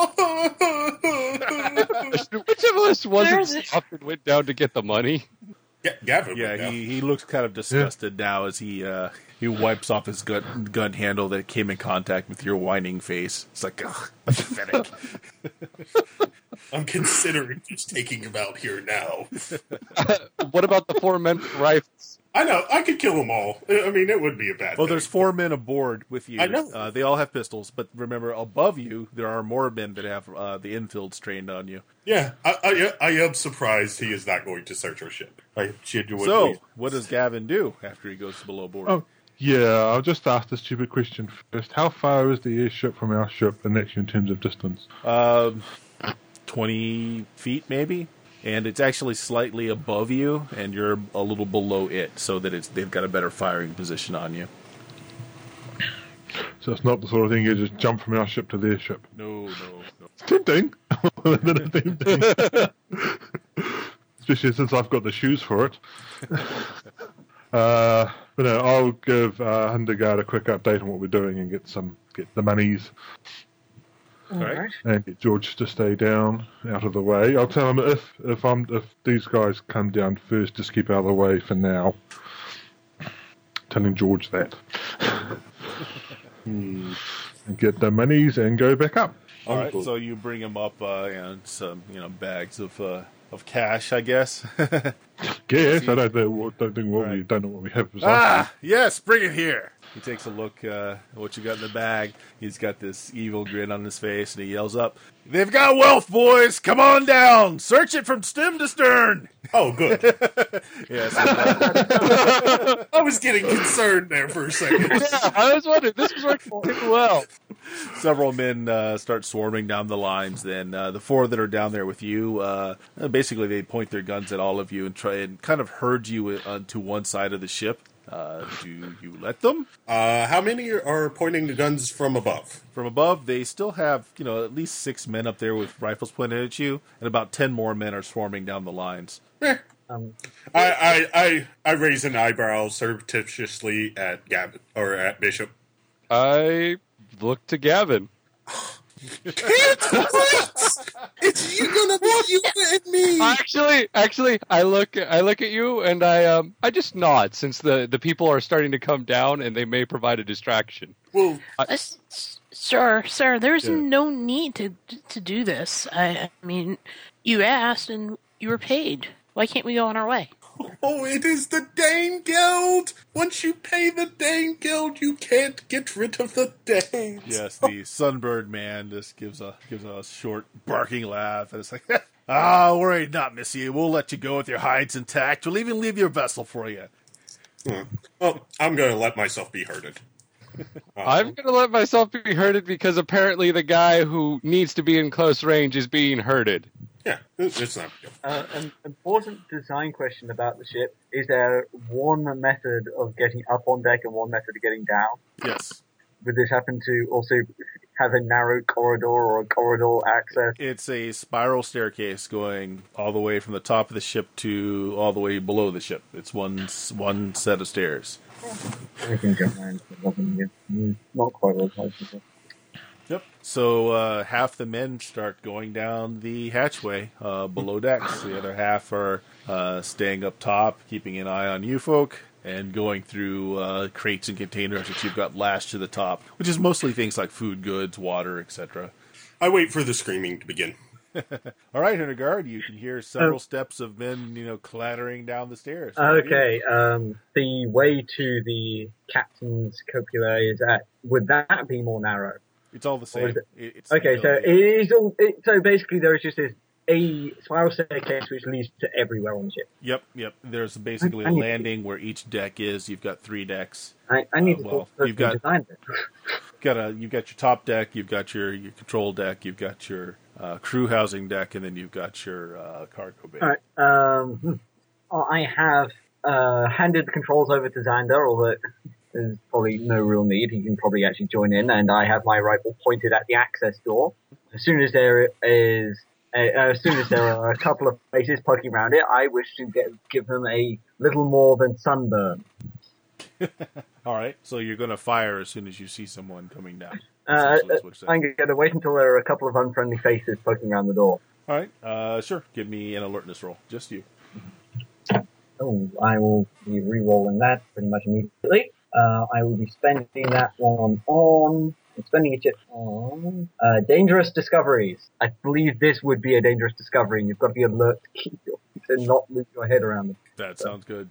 of us wasn't stopped and went down to get the money? Gavin. Yeah, he looks kind of disgusted now as he wipes off his gun handle that came in contact with your whining face. It's like, ugh, pathetic. I'm considering just taking him out here now. What about the 4 men with rifles? I know, I could kill them all. I mean, it would be a bad Well, thing. there's 4 men aboard with you. I know. They all have pistols, but remember, above you, there are more men that have the infields trained on you. Yeah, I am surprised he is not going to search our ship. I genuinely... So, what does Gavin do after he goes below board? Oh, yeah, I'll just ask the stupid question first. How far is the airship from our ship, and actually in terms of distance? 20 feet, maybe? And it's actually slightly above you, and you're a little below it, so that they've got a better firing position on you. So it's not the sort of thing you just jump from our ship to their ship. No. It's tempting. Especially since I've got the shoes for it. But no, I'll give Hundergaard a quick update on what we're doing and get the monies. All right. And get George to stay down, out of the way. I'll tell him if these guys come down first, just keep out of the way for now. Telling George that. And get the monies and go back up. All right, so you bring him up and some bags of cash, I guess. Guess I don't know what we have. Yes, bring it here. He takes a look at what you got in the bag. He's got this evil grin on his face, and he yells up, "They've got wealth, boys! Come on down! Search it from stem to stern!" Oh, good. Yes. I was getting concerned there for a second. Yeah, I was wondering. This was working pretty well. Several men start swarming down the lines. Then the 4 that are down there with you, basically they point their guns at all of you and try and kind of herd you onto one side of the ship. Do you let them? How many are pointing the guns from above? From above, they still have, at least 6 men up there with rifles pointed at you, and about 10 more men are swarming down the lines. I raise an eyebrow surreptitiously at Gavin, or at Bishop. I look to Gavin. It's you gonna be you and me. Actually, I look at you and I just nod since the people are starting to come down and they may provide a distraction. Well, Sir, there's no need to do this. I mean, you asked and you were paid. Why can't we go on our way? Oh, it is the Dane Guild! Once you pay the Dane Guild, you can't get rid of the Danes. Yes, the Sunbird man just gives a short barking laugh, and it's like, worry not, Missy. We'll let you go with your hides intact. We'll even leave your vessel for you. Well, I'm going to let myself be herded. I'm going to let myself be herded because apparently the guy who needs to be in close range is being herded. Yeah, it's not good. An important design question about the ship: is there one method of getting up on deck and one method of getting down? Yes. Would this happen to also have a narrow corridor or a corridor access? It's a spiral staircase going all the way from the top of the ship to all the way below the ship. It's one set of stairs. I can jump around. Not quite all possible. Yep. So half the men start going down the hatchway below decks. The other half are staying up top, keeping an eye on you folk, and going through crates and containers that you've got lashed to the top, which is mostly things like food, goods, water, etc. I wait for the screaming to begin. All right, Hundergaard, you can hear several steps of men, clattering down the stairs. Okay, the way to the captain's copula would that be more narrow? It's all the same. Okay, so it is all. So basically, there is just this a spiral staircase which leads to everywhere on the ship. Yep. There's basically a landing where each deck is. You've got 3 decks. I need to talk to you've got- the design it. You've got your top deck, you've got your control deck, you've got your crew housing deck, and then you've got your cargo bay. All right. I have handed the controls over to Xander, although there's probably no real need. He can probably actually join in, and I have my rifle pointed at the access door. As soon as there are a couple of faces poking around it, I wish to give them a little more than sunburn. All right, so you're going to fire as soon as you see someone coming down. I'm Essentially is what you're saying. going to wait until there are a couple of unfriendly faces poking around the door. All right, sure. Give me an alertness roll. Just you. Oh, I will be re-rolling that pretty much immediately. I will be spending that one on... I'm spending a chip on dangerous discoveries. I believe this would be a dangerous discovery, and you've got to be alert to not move your head around them. That sounds good.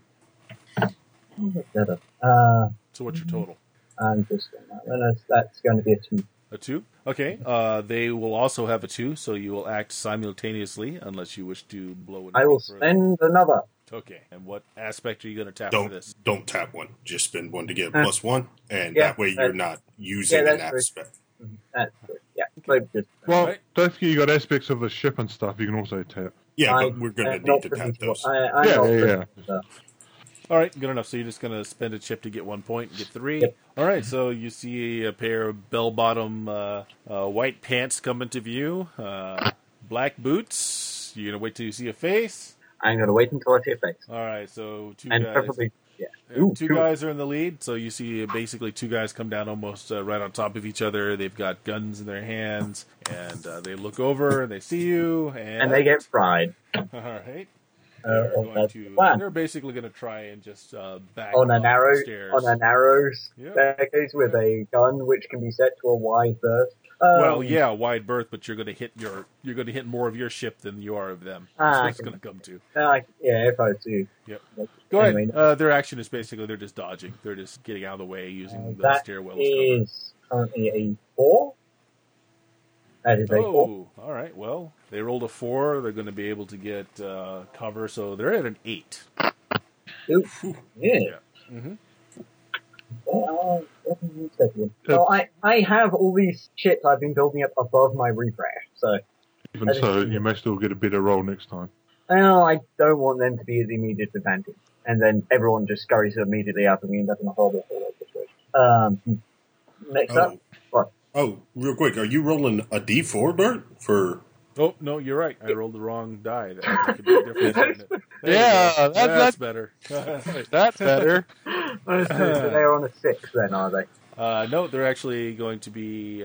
Better. So what's your total? I'm just that's going to be a 2. A 2? Okay. They will also have a 2, so you will act simultaneously unless you wish to blow it. I will spend another. Okay. And what aspect are you going to tap for this? Don't tap one. Just spend one to get +1, and that way you're not using an aspect. That's good. Yeah. So just, Well, Right. don't forget you got aspects of the ship and stuff you can also tap. Yeah, I but we're going to am need not to privy tap to- those. I'm Yeah, not yeah, privy yeah. to that. All right, good enough. So you're just going to spend a chip to get 1 point and get 3. Yep. All right, so you see a pair of bell-bottom white pants come into view, black boots. You're going to wait till you see a face. I'm going to wait until I see a face. All right, so two And guys. preferably, yeah. Two guys are in the lead, so you see basically 2 guys come down almost right on top of each other. They've got guns in their hands, and they look over, and they see you, And they get fried. all right. They're, going That's to, the plan. they're basically going to try and just back On a up narrow, the stairs. yeah. Staircase with a gun which can be set to a wide berth. Well, yeah, wide berth, but you're going to hit more of your ship than you are of them. That's what it's going to come to. Yeah, if I do. Yep. Go ahead. Anyway, Their action is basically they're just dodging. They're just getting out of the way using the that stairwells. is currently a 4. That is a 4. Oh, all right. Well, they rolled a 4. They're going to be able to get cover, so they're at an 8. Ooh, yeah. Mm-hmm. So I have all these chips I've been building up above my refresh, so Even so, you may still get a better roll next time. I don't want them to be at the immediate advantage. And then everyone just scurries immediately out and we end up in a horrible situation. Next up, what? Oh, real quick, are you rolling a D4, Bert? For Oh, no, you're right. I rolled the wrong die. That could be different. There you Yeah, go. That's that's better. that's better. So they're on a 6 then, are they? No, they're actually going to be.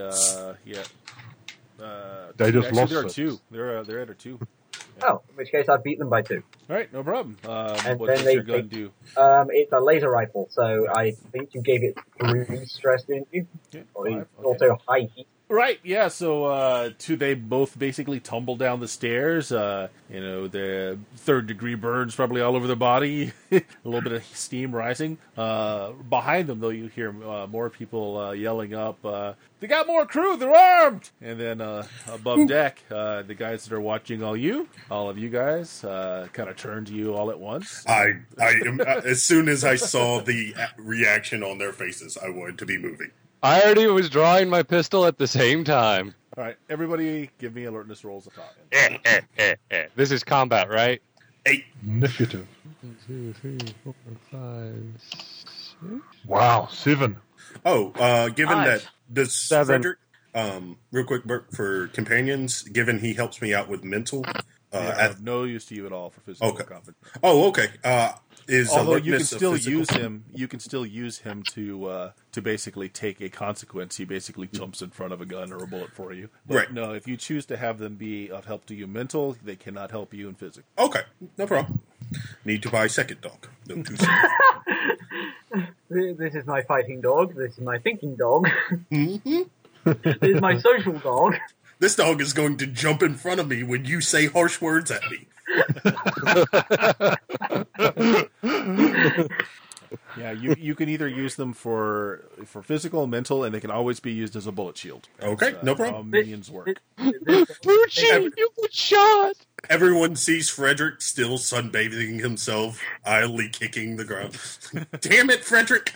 They just actually, lost there are it. 2. They're at a 2. Oh, in which case I beat them by 2. All right, no problem. And What then does they your gun take- do? It's a laser rifle, so I think you gave it 3 stress, didn't you? Yeah, Or 5, okay. also high heat. Right, yeah, so they both basically tumble down the stairs. The 3rd-degree burns probably all over their body. A little bit of steam rising. Behind them, though, you hear more people yelling up, they got more crew, they're armed! And then above deck, the guys that are watching all of you guys, kind of turn to you all at once. I am, as soon as I saw the reaction on their faces, I wanted to be moving. I already was drawing my pistol at the same time. All right, everybody give me alertness rolls of thought. This is combat, right? 8. Initiative. 1, 2, 3, 4, 5, 6. Wow, 7. Oh, given 5. that does 7. Frederick, real quick, Bert, for companions, given he helps me out with mental, Of no use to you at all for physical Okay. combat. oh, okay. Is Although you can alertness a still physical- use him to basically take a consequence. He basically jumps in front of a gun or a bullet for you. But Right. no, if you choose to have them be of help to you mental, they cannot help you in physical. Okay, no problem. Need to buy a second dog. No, 2 This is my fighting dog. This is my thinking dog. Mm-hmm. This is my social dog. This dog is going to jump in front of me when you say harsh words at me. Yeah, you can either use them for physical, mental, and they can always be used as a bullet shield. Okay, no How problem. minions work. Fuji, you were shot. Everyone sees Frederick still sunbathing himself, idly kicking the ground. Damn it, Frederick!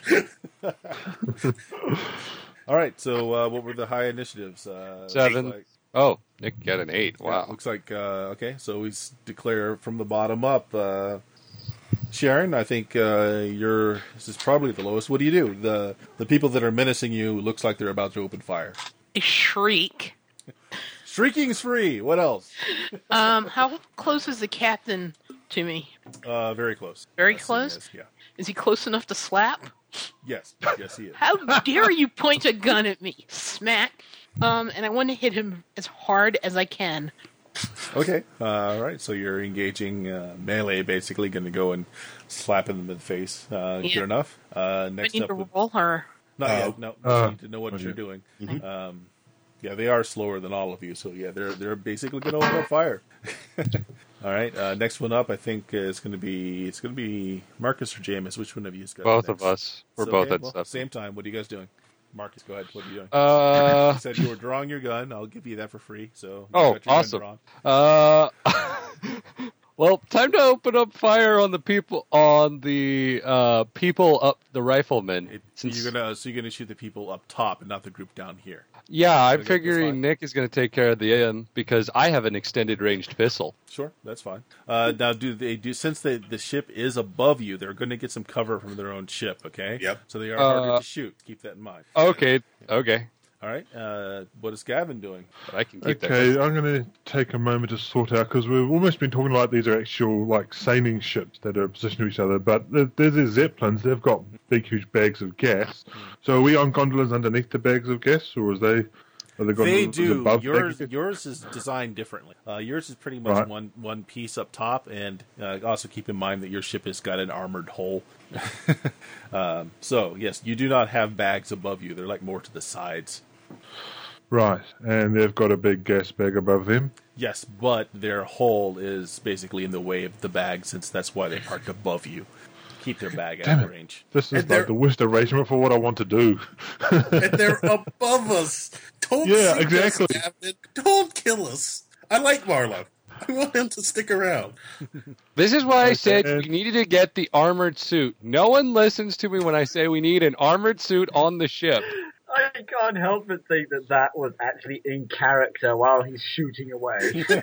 All right, so what were the high initiatives? 7. Looks like, Oh, Nick got an 8. yeah, Wow. looks like okay. So we declare from the bottom up. Sharon, I think this is probably the lowest. What do you do? The people that are menacing you looks like they're about to open fire. I shriek. Shrieking's free. What else? How close is the captain to me? Very close. Very Yes, close? yes, yeah. Is he close enough to slap? Yes, he is. How dare you point a gun at me? Smack. And I want to hit him as hard as I can. Okay. All right. So you're engaging melee, basically, going to go and slap him in the face. Good enough. I Next need up, to roll her. not yet. No, you need to know what you're doing. Yeah, they are slower than all of you, so yeah, they're basically going to open up fire. All right. Next one up, I think it's going to be Marcus or Jameis. Which one of you guys? Both next? of us. We're So, both okay, at well, stuff. same time. What are you guys doing? Marcus, go ahead. What are you doing? Uh, You said you were drawing your gun. I'll give you that for free. So you Oh, got your gun awesome. drawn. Well, time to open up fire on the people up the riflemen. So you're gonna shoot the people up top and not the group down here. Yeah, I'm Okay, that's figuring fine. Nick is going to take care of the end because I have an extended ranged pistol. Sure, that's fine. Now, since the ship is above you, they're going to get some cover from their own ship. Okay. Yep. So they are harder to shoot. Keep that in mind. Okay. All right. What is Gavin doing? But I can keep Okay, that. I'm going to take a moment to sort out because we've almost been talking like these are actual like sailing ships that are positioned to each other, but there's the Zeppelins. They've got big, huge bags of gas. So are we on gondolas underneath the bags of gas, or are they gondolas They do. above Yours bags of gas? yours is designed differently. Yours is pretty much Right. one piece up top, and also keep in mind that your ship has got an armored hull. So yes, you do not have bags above you. They're like more to the sides. Right, and they've got a big gas bag above them. Yes, but their hull is basically in the way of the bag, since that's why they parked above you. Keep their bag out Damn of it. range. This is And they're- like the worst arrangement for what I want to do. And they're above us. Don't Yeah, shoot exactly. us, Captain. Don't kill us. I like Marlowe. I want him to stick around. This is why I said and- we needed to get the armored suit. No one listens to me when I say we need an armored suit on the ship. I can't help but think that was actually in character while he's shooting away. Okay,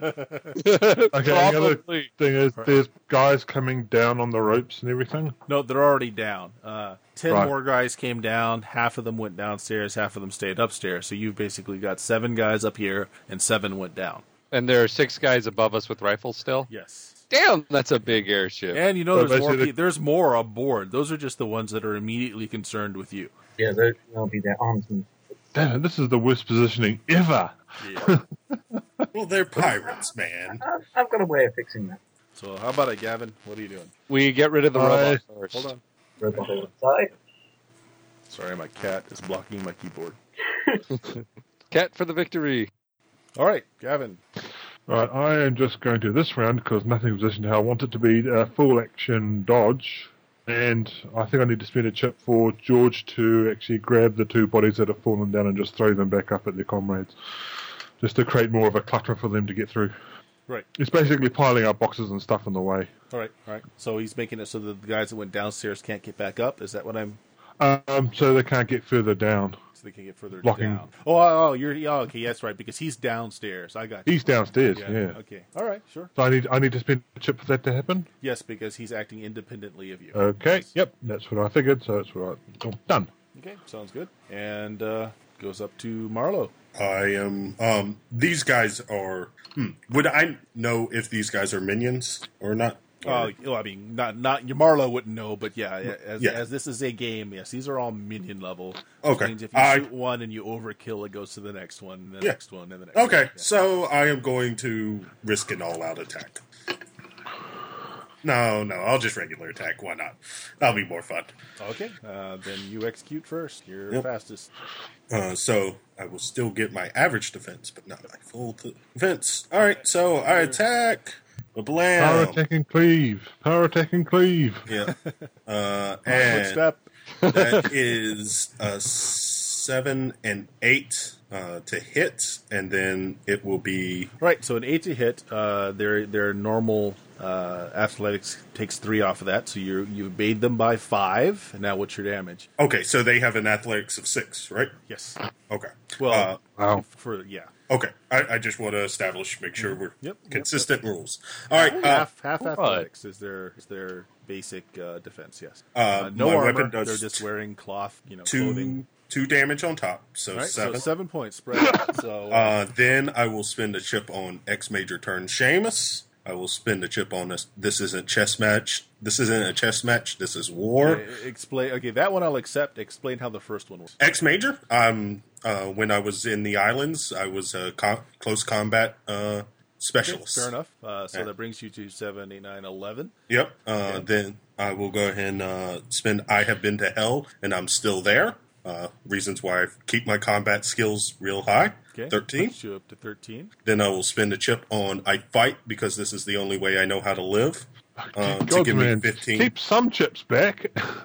the other Probably. thing is there's guys coming down on the ropes and everything. No, they're already down. 10 Right. more guys came down. Half of them went downstairs. Half of them stayed upstairs. So you've basically got 7 guys up here, and 7 went down. And there are 6 guys above us with rifles still. Yes. Damn, that's a big airship. And you know So there's more. basically- There's more aboard. Those are just the ones that are immediately concerned with you. Yeah, they'll be their armsmen. Damn it, this is the worst positioning ever. Yeah. Well, they're pirates, man. I've got a way of fixing that. So how about it, Gavin? What are you doing? We get rid of the robot first. Hold on. Robot inside. Sorry, my cat is blocking my keyboard. Cat for the victory. All right, Gavin. Right, I am just going to this round because nothing's positioned how I want it to be full action dodge. And I think I need to spend a chip for George to actually grab the 2 bodies that have fallen down and just throw them back up at their comrades. Just to create more of a clutter for them to get through. Right. It's basically piling up boxes and stuff in the way. All right. So he's making it so that the guys that went downstairs can't get back up. Is that what I'm? So they can't get further down. So they can get further Blocking. down. Okay, that's right, because he's downstairs. I got you. He's downstairs, yeah. Okay. All right. Sure. So I need to spend a chip for that to happen? Yes, because he's acting independently of you. Okay, yep, that's what I figured, so that's what done. Okay. Sounds good. And goes up to Marlowe. I am. These guys are. Would I know if these guys are minions or not? I mean, not your Marlowe wouldn't know, but yeah, Yeah. as this is a game, yes, these are all minion level. Okay. Which means if you shoot one and you overkill, it goes to the next one, and the Yeah. next one, and the next one. Okay, Yeah. so I am going to risk an all-out attack. No, I'll just regular attack. Why not? That'll be more fun. Okay, then you execute first. You're Yep. fastest. So I will still get my average defense, but not my full defense. All right, so I attack Power Blam. attack and cleave. Power attack and cleave. Yeah. Quick And step. that is a 7 and 8 to hit, and then it will be Right, so an 8 to hit, their normal athletics takes 3 off of that, so you made them by 5. And now what's your damage? okay. So they have an athletics of 6, right? Yes. Okay. Well, Wow. yeah. Okay. I just want to establish, make sure we're Yep. consistent rules. All right. Half athletics is their basic defense. Yes. My No armor. weapon does They're just wearing cloth. Clothing. 2 damage on top, so Right, 7. so 7 points spread out. So Then I will spend a chip on X Major turn Seamus. I will spend a chip on this. This isn't chess match. This isn't a chess match. This is war. explain. Okay, that one I'll accept. Explain how the first one works. X Major. When I was in the islands, I was a close combat specialist. Fair enough. So Yeah. that brings you to 7, 8, 9, 11. Yep. Then I will go ahead and spend I have been to hell and I'm still there. Reasons why I keep my combat skills real high. Okay. 13. Puts you up to 13. Then I will spend a chip on I fight because this is the only way I know how to live. To God, give me man. 15. Keep some chips back.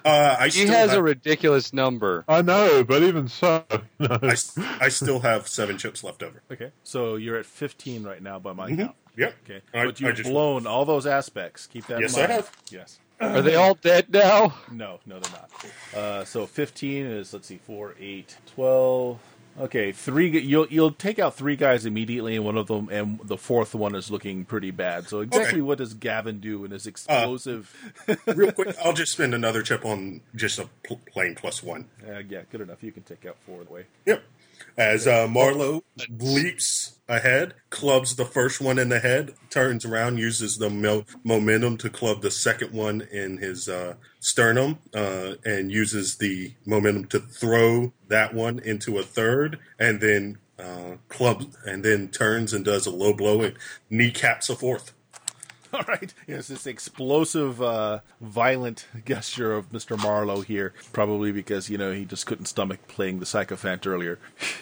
I He still has have, a ridiculous number. I know, but even so. No. I still have 7 chips left over. Okay. So you're at 15 right now by my count. Yep. Okay. I- But I you've just- blown all those aspects. Keep that Yes, in I mind. have. Yes. Are they all dead now? No, they're not. So 15 is, let's see, 4, 8, 12. Okay, 3. You'll take out 3 guys immediately, and one of them, and the fourth one is looking pretty bad. So exactly Okay. what does Gavin do in his explosive? Real quick, I'll just spend another chip on just a plain +1. Yeah, good enough. You can take out 4 the way. Yep. As Marlowe leaps ahead, clubs the first one in the head, turns around, uses the momentum to club the second one in his sternum, and uses the momentum to throw that one into a third, and then clubs, and then turns and does a low blow and kneecaps a fourth. All right. Yes, this explosive, violent gesture of Mr. Marlowe here, probably because, he just couldn't stomach playing the Sycophant earlier.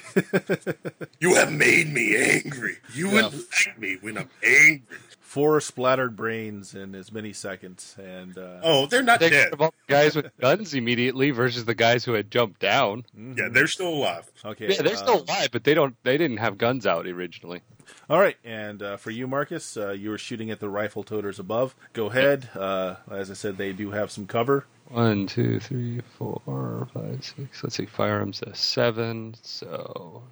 You have made me angry. You would like me when I'm angry. 4 splattered brains in as many seconds, and Oh, they're not They dead. could have all the guys with guns immediately versus the guys who had jumped down. Yeah, they're still alive. okay. Yeah, they're still alive, but they didn't have guns out originally. All right, and for you, Marcus, you were shooting at the rifle toters above. Go ahead. As I said, they do have some cover. 1, 2, 3, 4, 5, 6. Let's see, firearms a 7, so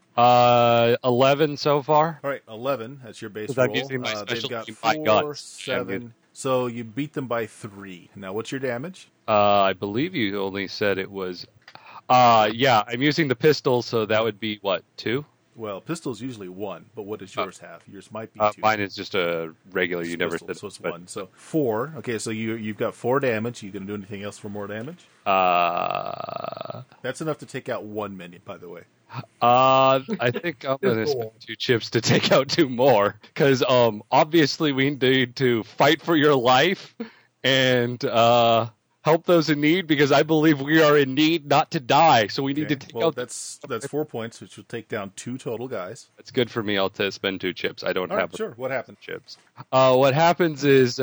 11 so far. All right, 11. That's your base Because I'm roll. using my They've got specialty by 4, guns. 7. So you beat them by 3. Now, what's your damage? I believe you only said it was. Yeah, I'm using the pistol, so that would be what, 2? Well, pistol's usually 1, but what does yours have? Yours might be 2. Mine is just a regular. You never Pistol, said so it's but- 1. So 4. Okay, so you've got 4 damage. You gonna do anything else for more damage? That's enough to take out 1 minion, by the way. I think I'm going to spend 2 chips to take out 2 more because obviously we need to fight for your life and help those in need because I believe we are in need not to die. So we need to take Well, out. that's 4 points, which will take down 2 total guys. That's good for me. I'll spend 2 chips. I don't All have right, sure. What happened? chips. What happens is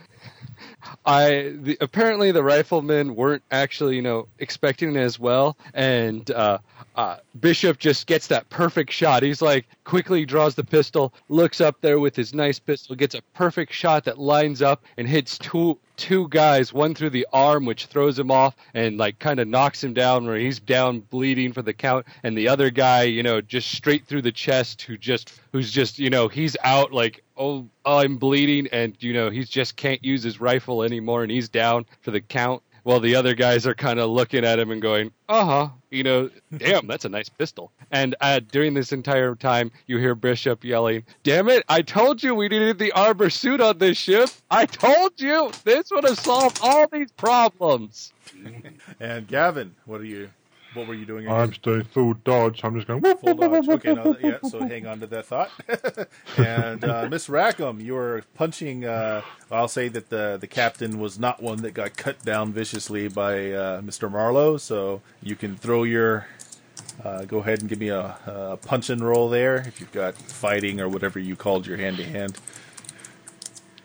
apparently the riflemen weren't actually expecting it as well, and Bishop just gets that perfect shot. He's like quickly draws the pistol, looks up there with his nice pistol, gets a perfect shot that lines up and hits two guys, one through the arm, which throws him off and like kind of knocks him down where he's down bleeding for the count, and the other guy, just straight through the chest, who's just he's out like, oh, I'm bleeding, and he just can't use his rifle anymore, and he's down for the count. Well, the other guys are kind of looking at him and going, damn, that's a nice pistol. And during this entire time, you hear Bishop yelling, damn it, I told you we needed the armor suit on this ship. I told you this would have solved all these problems. And Gavin, what were you doing? I'm just doing full dodge. I'm just going. Full dodge. Okay, so hang on to that thought. And Miss Rackham, you were punching. I'll say that the captain was not one that got cut down viciously by Mr. Marlowe. So you can throw your. Go ahead and give me a punch and roll there if you've got fighting or whatever you called your hand to hand.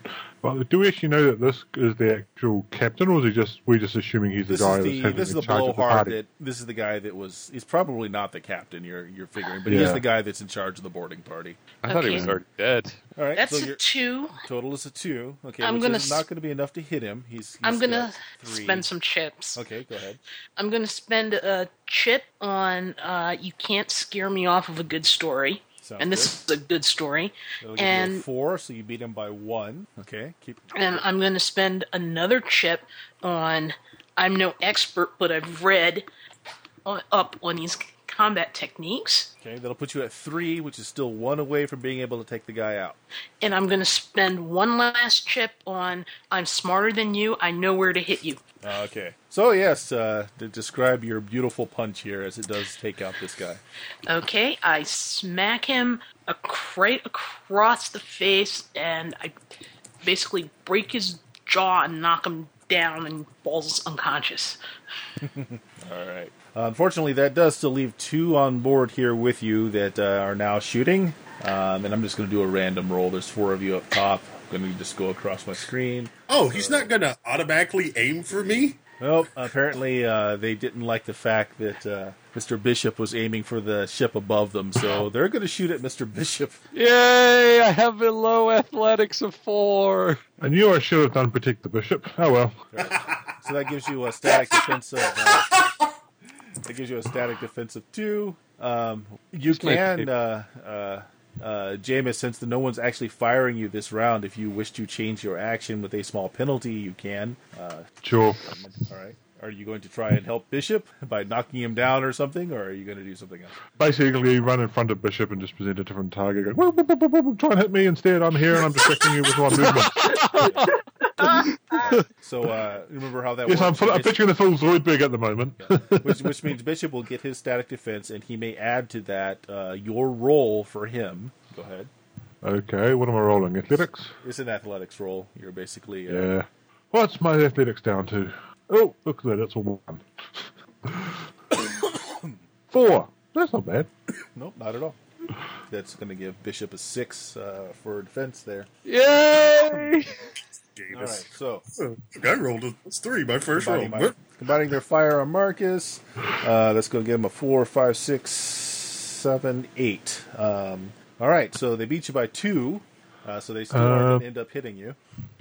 But do we actually know that this is the actual captain, or is we just assuming he's the guy This is the blowhard that this is the guy that was. He's probably not the captain. You're figuring, but he is the guy that's in charge of the boarding party. I thought he was already dead. All right, That's so a 2. total is a 2. Okay, I'm which gonna is not going to be enough to hit him. I'm going to got 3. spend some chips. Okay, go ahead. I'm going to spend a chip on You Can't Scare Me Off of a Good Story. Sounds and this is a good story. That'll give you a 4, so you beat him by 1. Okay, And I'm going to spend another chip on I'm no expert, but I've read up on these combat techniques. Okay, that'll put you at 3, which is still 1 away from being able to take the guy out. And I'm going to spend one last chip on I'm smarter than you, I know where to hit you. Okay. So, yes, to describe your beautiful punch here as it does take out this guy. Okay, I smack him right across the face, and I basically break his jaw and knock him down and falls unconscious. All right. Unfortunately, that does still leave 2 on board here with you that are now shooting. And I'm just going to do a random roll. There's 4 of you up top. I'm going to just go across my screen. Oh, he's not going to automatically aim for me? Well, apparently they didn't like the fact that Mr. Bishop was aiming for the ship above them, so they're going to shoot at Mr. Bishop. Yay! I have a low athletics of 4. I knew I should have done protect the bishop. Oh well. So that gives you a static defense of... that gives you a static defense of 2. You can... Jameis, since no one's actually firing you this round, if you wish to change your action with a small penalty, you can. Sure. All right. Are you going to try and help Bishop by knocking him down or something, or are you going to do something else? Basically, run in front of Bishop and just present a different target. Go, whoop, whoop, whoop, whoop, whoop, try and hit me instead. I'm here and I'm distracting you with my movement. So remember how that Yes, works. I'm picturing the full Zoidberg at the moment. which means Bishop will get his static defense, and he may add to that your roll for him. Go ahead. Okay, what am I rolling? Athletics? It's an athletics roll. You're basically... Yeah. What's my athletics down to? Oh, look at that. It's a 1. 4. That's not bad. Nope, not at all. That's going to give Bishop a 6 for defense there. Yay! All right, so... I rolled a 3, my first roll. Combining their fire on Marcus. That's going to give him a 4, 5, 6, 7, 8. All right, so they beat you by 2, so they still are going to end up hitting you.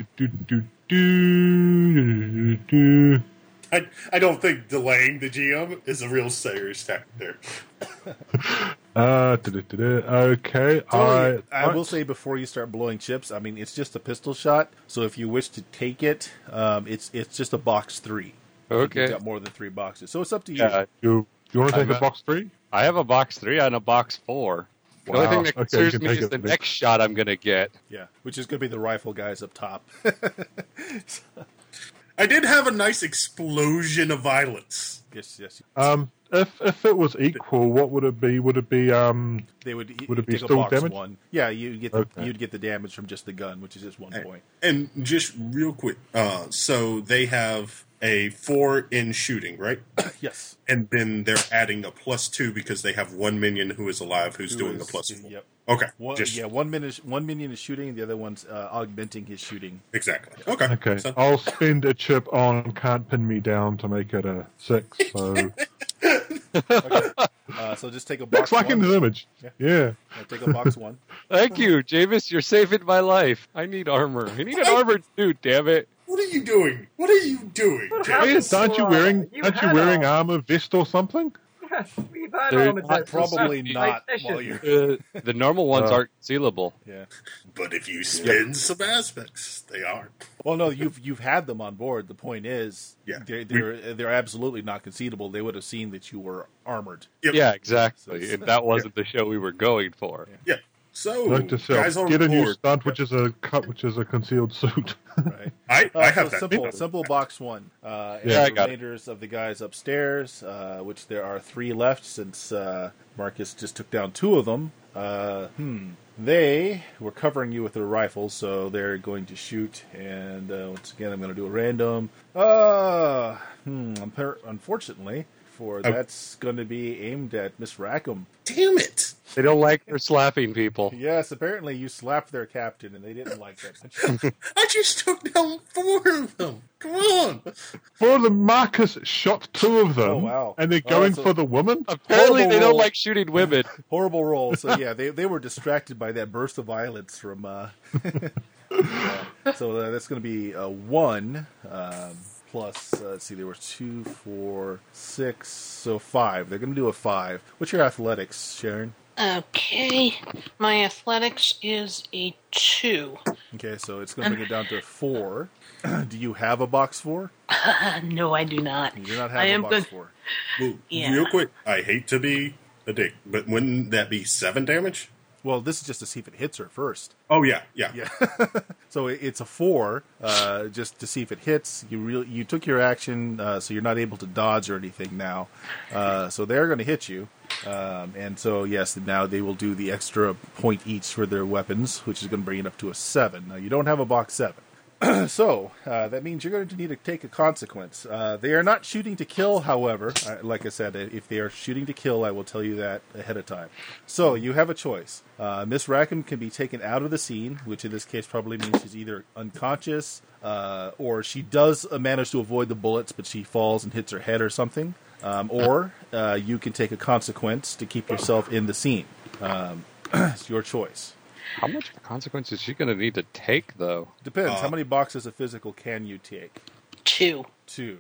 I don't think delaying the GM is a real serious factor. Okay. I will say before you start blowing chips, I mean, it's just a pistol shot, so if you wish to take it, it's just a box 3. Okay. You've got more than 3 boxes, so it's up to you. You want to take a box 3? I have a box 3 and a box 4. The only thing that concerns me is the next shot I'm going to get. Yeah, which is going to be the rifle guys up top. I did have a nice explosion of violence. Yes. If it was equal, what would it be? Would it be They would it be take a still box damage? 1. Yeah, you'd get the damage from just the gun, which is just 1 point. And just real quick, so they have a 4 in shooting, right? Yes. And then they're adding a +2 because they have 1 minion who is alive who's doing a +4. Yep. Okay. One minion is shooting, the other one's augmenting his shooting. Exactly. Okay. Okay. So, I'll spend a chip on can't pin me down to make it a 6. So So just take a box looks like 1. in the image. Yeah. Take a box 1. Thank you, Jameis. You're saving my life. I need armor. I need an armored suit, damn it. what are you doing? What are you doing? happened? Aren't you wearing You aren't you had wearing armor. armor, vest, or something? Yes, we've had They're armor tests for Probably certain not sessions. while you're... The normal ones aren't sealable. Yeah. But if you spin some aspects, they are. Well, no, you've had them on board. The point is, Yeah. they're absolutely not concedable. They would have seen that you were armored. Yep. Yeah, exactly. And that wasn't the show we were going for. Yeah. So, Note to guys self: on get a new board. stunt, which is a concealed suit. Right. I have so that. simple box 1. And Yeah, I the got it. remainders of the guys upstairs, which there are 3 left since Marcus just took down 2 of them. They were covering you with their rifles, so they're going to shoot. And once again, I'm going to do a random. Unfortunately, for that's going to be aimed at Miss Rackham. Damn it! They don't like her slapping people. Yes, apparently you slapped their captain, and they didn't like that much. I just took down 4 of them. Come on. 4 of them, Marcus shot 2 of them. Oh, wow. And they're going so- for the woman? Apparently, Horrible they don't roll. like shooting women. Horrible roll. So yeah, they were distracted by that burst of violence from. So that's going to be a 1 plus. Let's see, there were 2, 4, 6, so 5. They're going to do a 5. What's your athletics, Sharon? Okay, my athletics is a 2. Okay, so it's going to bring it down to 4. Do you have a box 4? No, I do not. You do not have I a am box good. 4. Ooh, Yeah. Real quick, I hate to be a dick, but wouldn't that be 7 damage? Well, this is just to see if it hits her first. Oh, yeah. Yeah. So it's a 4, just to see if it hits. You took your action, so you're not able to dodge or anything now. So they're going to hit you. And so, yes, now they will do the extra point each for their weapons, which is going to bring it up to a 7. Now, you don't have a box 7. So, that means you're going to need to take a consequence. They are not shooting to kill, however. Like I said, if they are shooting to kill, I will tell you that ahead of time. So, you have a choice. Miss Rackham can be taken out of the scene, which in this case probably means she's either unconscious, or she does manage to avoid the bullets, but she falls and hits her head or something. Or you can take a consequence to keep yourself in the scene. It's your choice. How much of a consequence is she going to need to take, though? Depends. How many boxes of physical can you take? 2. 2.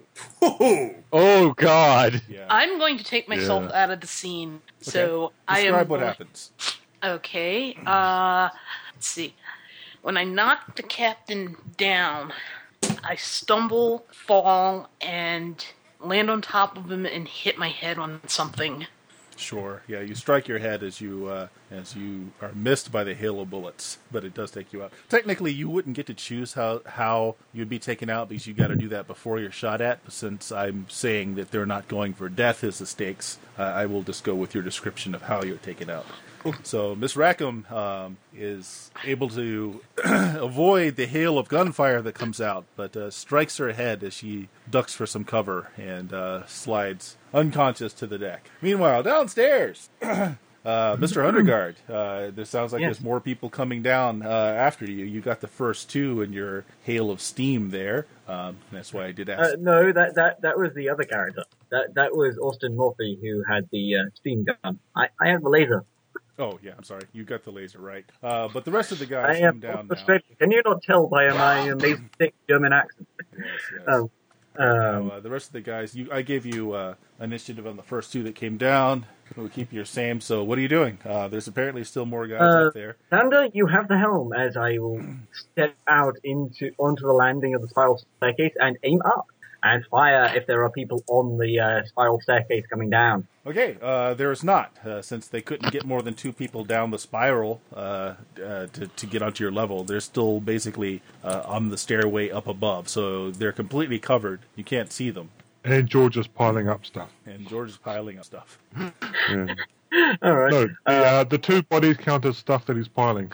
Oh, God. Yeah. I'm going to take myself out of the scene. So I am. Describe what happens. Okay. Let's see. When I knock the captain down, I stumble, fall, and land on top of him and hit my head on something. Sure. Yeah, you strike your head as you are missed by the hail of bullets, but it does take you out. Technically, you wouldn't get to choose how you'd be taken out because you got to do that before you're shot at. But since I'm saying that they're not going for death as the stakes, I will just go with your description of how you're taken out. So Miss Rackham is able to avoid the hail of gunfire that comes out, but strikes her head as she ducks for some cover and slides unconscious to the deck. Meanwhile, downstairs, Mr. Underguard, there sounds like Yes. there's more people coming down after you. You got the first 2 in your hail of steam there. That's why I did ask. No, that was the other character. That was Austin Murphy who had the steam gun. I have the laser. Oh, yeah, I'm sorry. You got the laser right. But the rest of the I guys am come down now. frustrated. Can you not tell by my amazing thick German accent? Yes, yes. Oh, The rest of the guys, I gave you initiative on the first 2 that came down. We'll keep your same. So what are you doing? There's apparently still more guys up there. Sander, you have the helm as I will step out onto the landing of the spiral staircase and aim up and fire if there are people on the spiral staircase coming down. Okay, there is not, since they couldn't get more than 2 people down the spiral to get onto your level. They're still basically on the stairway up above, so they're completely covered. You can't see them, And George is piling up stuff. and George is piling up stuff. Yeah. All right. No, the 2 bodies count as stuff that he's piling.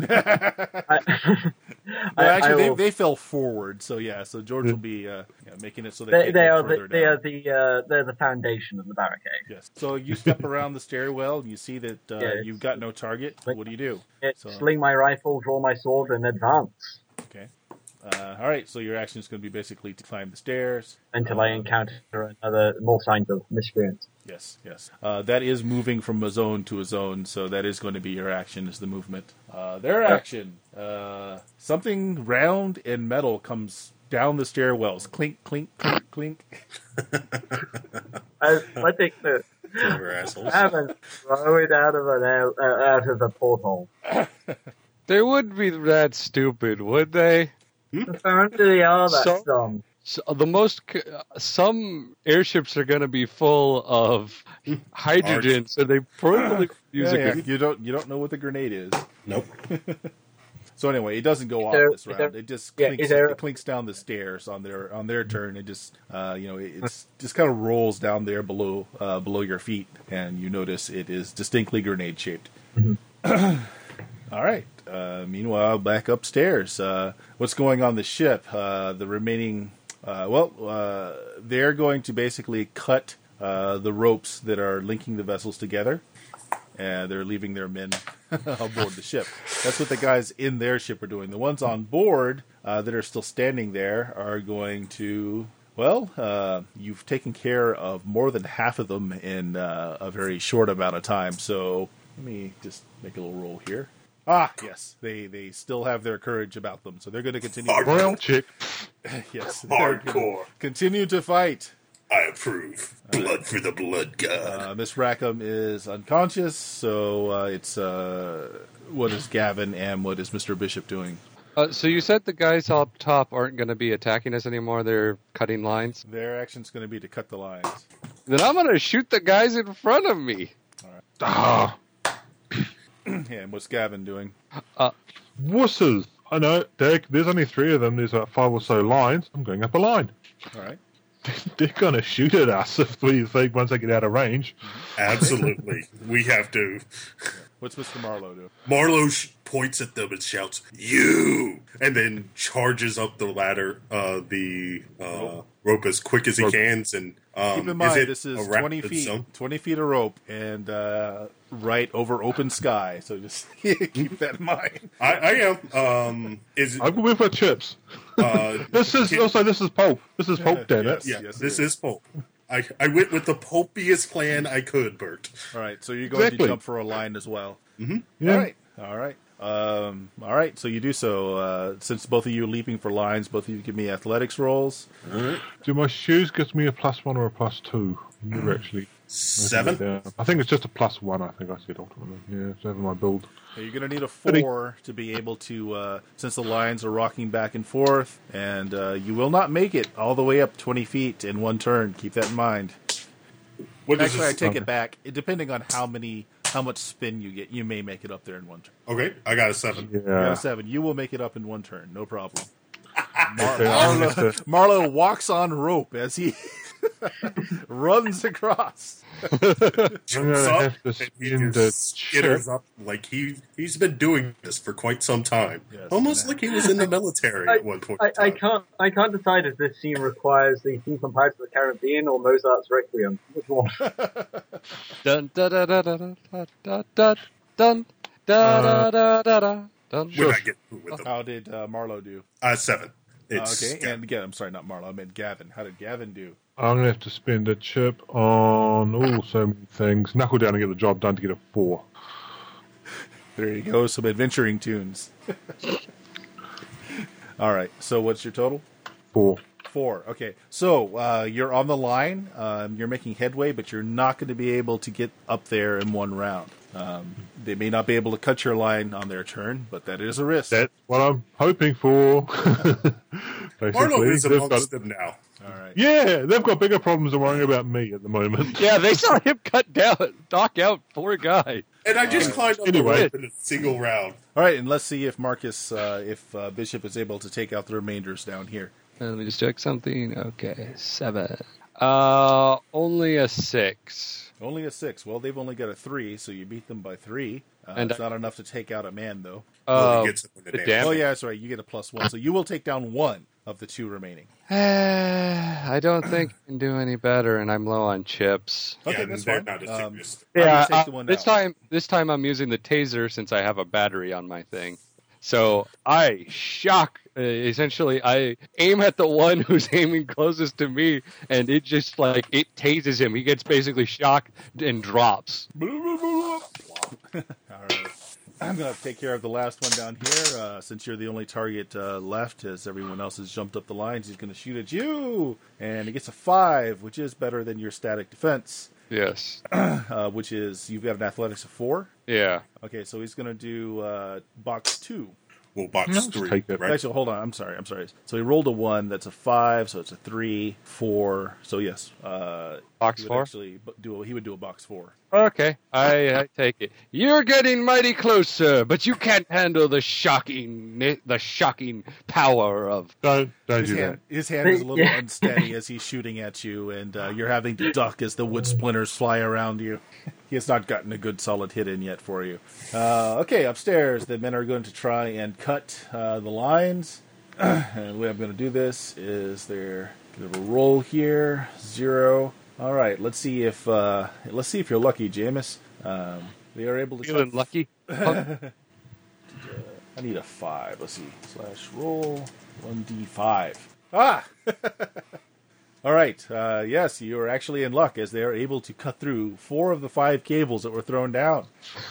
Well, actually, will- they fell forward, so yeah. So George will be making it so they They, can't they go are further they're down. the foundation of the barricade. Yes. So you step around the stairwell, and you see that Yes. you've got no target. What do you do? So- Sling my rifle, draw my sword, and advance Okay. All right. So your action is going to be basically to climb the stairs. until I encounter more signs of miscreants. Yes, yes. That is moving from a zone to a zone, so that is going to be your action, is the movement. Their action. Something round and metal comes down the stairwells. Clink, clink, clink, clink. I think that Clever assholes. haven't throw it out of the porthole. They wouldn't be that stupid, would they? Apparently, are that So- dumb. So some airships are going to be full of hydrogen, so they probably use a Yeah, grenade. you don't know what the grenade is. Nope. So anyway, it doesn't go off there- this is round. there- It just yeah, clinks, is there- it clinks down the stairs on their turn. It just it's just kind of rolls down there below your feet, and you notice it is distinctly grenade shaped. All right. Meanwhile, back upstairs, what's going on the ship? The remaining, they're going to basically cut the ropes that are linking the vessels together. And they're leaving their men aboard the ship. That's what the guys in their ship are doing. The ones on board that are still standing there are going to... Well, you've taken care of more than half of them in a very short amount of time. So let me just make a little roll here. Ah, yes, they still have their courage about them. So they're going to continue. Brown chick. Yes, they're gonna Hardcore. continue to fight. I approve. Blood for the blood god. Miss Rackham is unconscious. So it's what is Gavin and what is Mr. Bishop doing? So you said the guys up top aren't going to be attacking us anymore. They're cutting lines. Their action's going to be to cut the lines. Then I'm going to shoot the guys in front of me. Ah, And what's Gavin doing? wusses. I know, Dick, there's only 3 of them. There's 5 or so lines. I'm going up a line. All right. They're going to shoot at us if we think once they get out of range. Absolutely. We have to. What's Mr. Marlowe do? Marlowe points at them and shouts, "You!" And then charges up the ladder, the rope as quick as he can. And Keep in mind, this is a 20 rapid feet, zone? 20 feet of rope, and right over open sky. So just keep that in mind. I am. We've got chips. This is Pulp. This is Pulp, damn it. Yeah, Yes, this it is Pope. I went with the pulpiest plan I could, Bert. All right, so you're going Exactly. to jump for a line as well. Yeah. All right. All right, so you do so. Since both of you are leaping for lines, both of you give me athletics rolls. Do my shoes gives me a +1 or a +2? Never actually. 7. I think it's just a +1. I think I said ultimately. Yeah, it's over my build. You're going to need a 4 to be able to, since the lines are rocking back and forth, and you will not make it all the way up 20 feet in one turn. Keep that in mind. What is Actually, I this? take it back. Depending on how much spin you get, you may make it up there in one turn. Okay, I got a 7. You got Yeah. a 7. You will make it up in one turn. No problem. Okay, I'm gonna have to- Marlowe walks on rope as he runs across. Jumps gonna up have to and he spin just the skitters chip. up like he's been doing this for quite some time. Yes. Almost like he was in the military at one point. in time. I can't decide if this scene requires the theme from Pirates of the Caribbean or Mozart's Requiem. Which one? Dun da da da da da da da dun da da da da da dun. We're not getting through with them. How did Marlowe do? 7. It's Okay, and again, I'm sorry, not Marlowe. I meant Gavin. How did Gavin do? I'm going to have to spend a chip on so many things. Knuckle down and get the job done to get a 4. There you go. Some adventuring tunes. All right. So what's your total? 4. 4. Okay. So you're on the line. You're making headway, but you're not going to be able to get up there in one round. They may not be able to cut your line on their turn, but that is a risk. That's what I'm hoping for. Marlowe is they've amongst got, them now. All right. yeah, they've got bigger problems than worrying about me at the moment. Yeah, they saw him knock out poor guy. And I just climbed up Anyway. the rope in a single round. All right, and let's see if Marcus, Bishop is able to take out the remainders down here. Let me just check something. Okay, 7. Only a 6. Only a 6. Well, they've only got a 3, so you beat them by 3. And It's not enough to take out a man, though. Well, he gets it when the damage. damage. Oh, yeah, that's right. You get a +1, so you will take down 1 of the 2 remaining. I don't think I can do any better, and I'm low on chips. Okay, Yeah, that's they're fine. not as serious. How do you Yeah, take the one this down? time I'm using the taser since I have a battery on my thing. So I essentially I aim at the one who's aiming closest to me, and it just it tases him. He gets basically shocked and drops. All right. I'm going to take care of the last one down here. Since you're the only target left, as everyone else has jumped up the lines, he's going to shoot at you. And he gets a 5, which is better than your static defense, Yes. which is, you've got an athletics of 4. Yeah. Okay, so he's going to do box 2. Well, box Let's 3, take it. right? Actually, hold on. I'm sorry. So he rolled a 1. That's a 5. So it's a 3, 4. So yes, Box he would 4? actually he would do a box 4. Okay, I take it. You're getting mighty close, sir, but you can't handle the shocking power of. Don't do that. His hand is a little Yeah. unsteady as he's shooting at you, and you're having to duck as the wood splinters fly around you. He has not gotten a good solid hit in yet for you. Okay, upstairs, the men are going to try and cut the lines. And the way I'm going to do this is they're going to roll here, 0. All right, let's see if you're lucky, Jameis. They are able to Feeling lucky? I need a 5. Let's see. /roll 1d5. Ah! All right. Yes, you are actually in luck as they are able to cut through 4 of the 5 cables that were thrown down.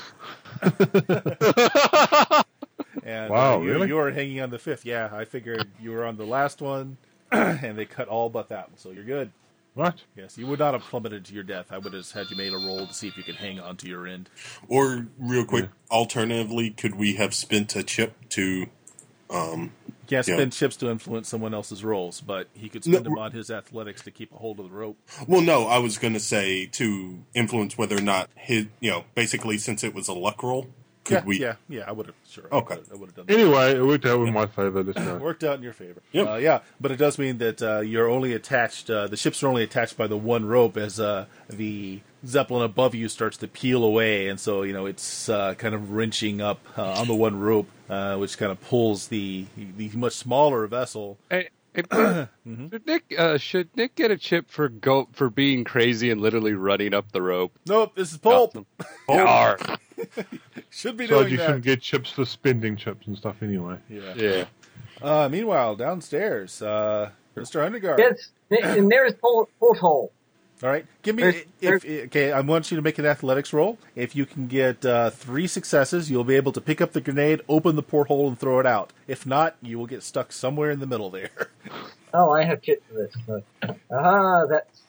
And Wow, you, really? you are hanging on the 5th. Yeah, I figured you were on the last one, and they cut all but that one, so you're good. What? Yes, you would not have plummeted to your death. I would have had you made a roll to see if you could hang on to your end. Or, real quick, alternatively, could we have spent a chip to... You can't Yeah. spend chips to influence someone else's rolls, but he could spend them on his athletics to keep a hold of the rope. Well, no, I was going to say to influence whether or not his... basically, since it was a luck roll, could we... Yeah, I would have. Sure. Okay. I would have done that. Anyway, it worked out in my favor this time. Worked out in your favor. Yep. Yeah, but it does mean that you're only attached. The ships are only attached by the one rope as the Zeppelin above you starts to peel away, and so it's kind of wrenching up on the one rope, which kind of pulls the much smaller vessel. Hey, should Nick get a chip for being crazy and literally running up the rope? Nope, this is pulp. Arr. Should be So doing you that. shouldn't get chips for spending chips and stuff anyway. Yeah. Meanwhile, downstairs, Mr. Undergard. Yes, the nearest porthole. All right, give me. Okay, I want you to make an athletics roll. If you can get 3 successes, you'll be able to pick up the grenade, open the porthole, and throw it out. If not, you will get stuck somewhere in the middle there. Oh, I have chips for this. That's...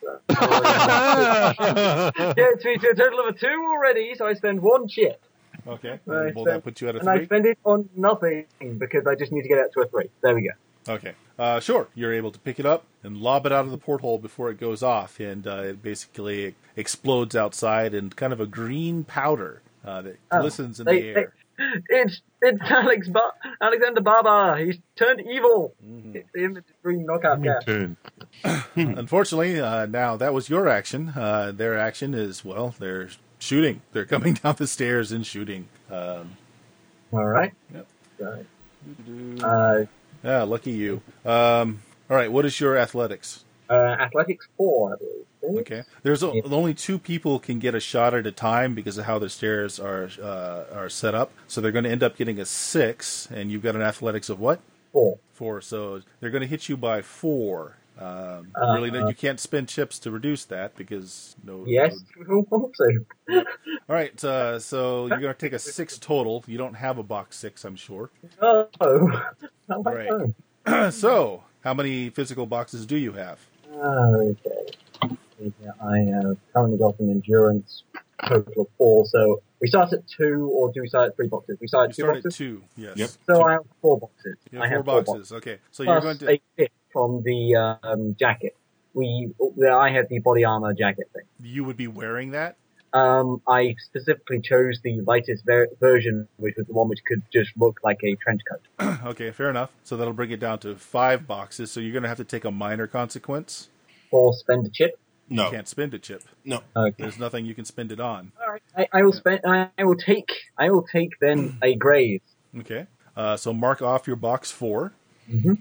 Gets me to a total of a 2 already, so I spend 1 chip. Okay, I will spend- that put you at a And I 3? spend it on nothing, because I just need to get it to a 3. There we go. Okay, sure. You're able to pick it up and lob it out of the porthole before it goes off, and it basically explodes outside in kind of a green powder that glistens in the air. It's Alexander Barber. He's turned evil. It's him with the green knockout gas. Turn. Unfortunately, now that was your action. Their action is, well, they're shooting. They're coming down the stairs and shooting. All right. Yep. So, Yeah, lucky you. All right, what is your athletics? athletics 4, I believe. Okay. There's only 2 people can get a shot at a time because of how the stairs are set up. So they're going to end up getting a 6, and you've got an athletics of what? 4. 4. So they're going to hit you by 4. Really, you can't spend chips to reduce that because no. Yes, we want to. All right. So you're going to take a 6 total. You don't have a box 6, I'm sure. No. Right. So how many physical boxes do you have? Okay. I have currently got an endurance total of 4, so we start at 2, or do we start at 3 boxes? We start You at 2 start at boxes? 2. Yes. Yep. So I have 4 boxes. You I have have 4 boxes. Okay. So you're going Plus to. a kit from the jacket. I had the body armor jacket thing. You would be wearing that. I specifically chose the lightest version, which was the one which could just look like a trench coat. Okay, fair enough. So that'll bring it down to 5 boxes. So you're going to have to take a minor consequence. Or spend a chip. No. You can't spend a chip. No. Okay. There's nothing you can spend it on. All right. I will take then a graze. Okay. So mark off your box 4. Mhm.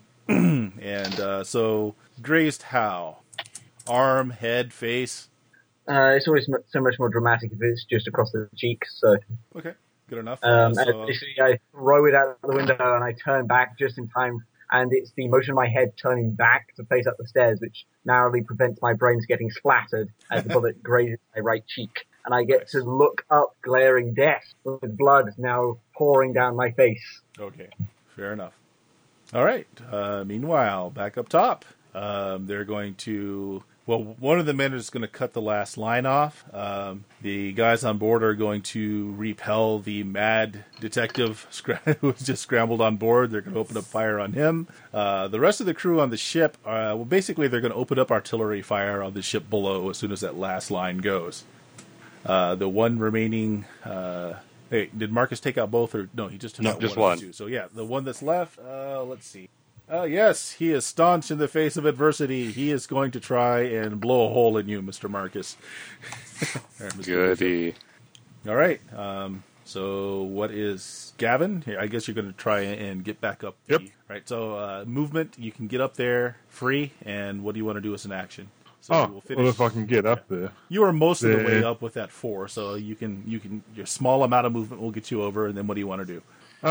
And so grazed how? Arm, head, face. It's always so much more dramatic if it's just across the cheeks. So, Okay, good enough. and So, basically I throw it out the window and I turn back just in time. And it's the motion of my head turning back to face up the stairs, which narrowly prevents my brains getting splattered as the bullet grazes my right cheek. And I get to look up, glaring death, with blood now pouring down my face. okay, fair enough. All right. Meanwhile, back up top, they're going to. Well, one of the men is going to cut the last line off. The guys on board are going to repel the mad detective who just scrambled on board. They're going to open up fire on him. The rest of the crew on the ship, basically they're going to open up artillery fire on the ship below as soon as that last line goes. The one remaining... hey, did Marcus take out both? Or no, he just took out just one. of the one. 2. So yeah, the one that's left, let's see. Yes, he is staunch in the face of adversity. He is going to try and blow a hole in you, Mr. Marcus. All right, Mr. Goody. All right. So what is Gavin? Here, I guess you're going to try and get back up. Yep. Right. So movement, you can get up there free. And what do you want to do as an action? So you will finish. Well, if I can get up there. You are most of the way Yeah. up with that 4, so you can your small amount of movement will get you over. And then what do you want to do?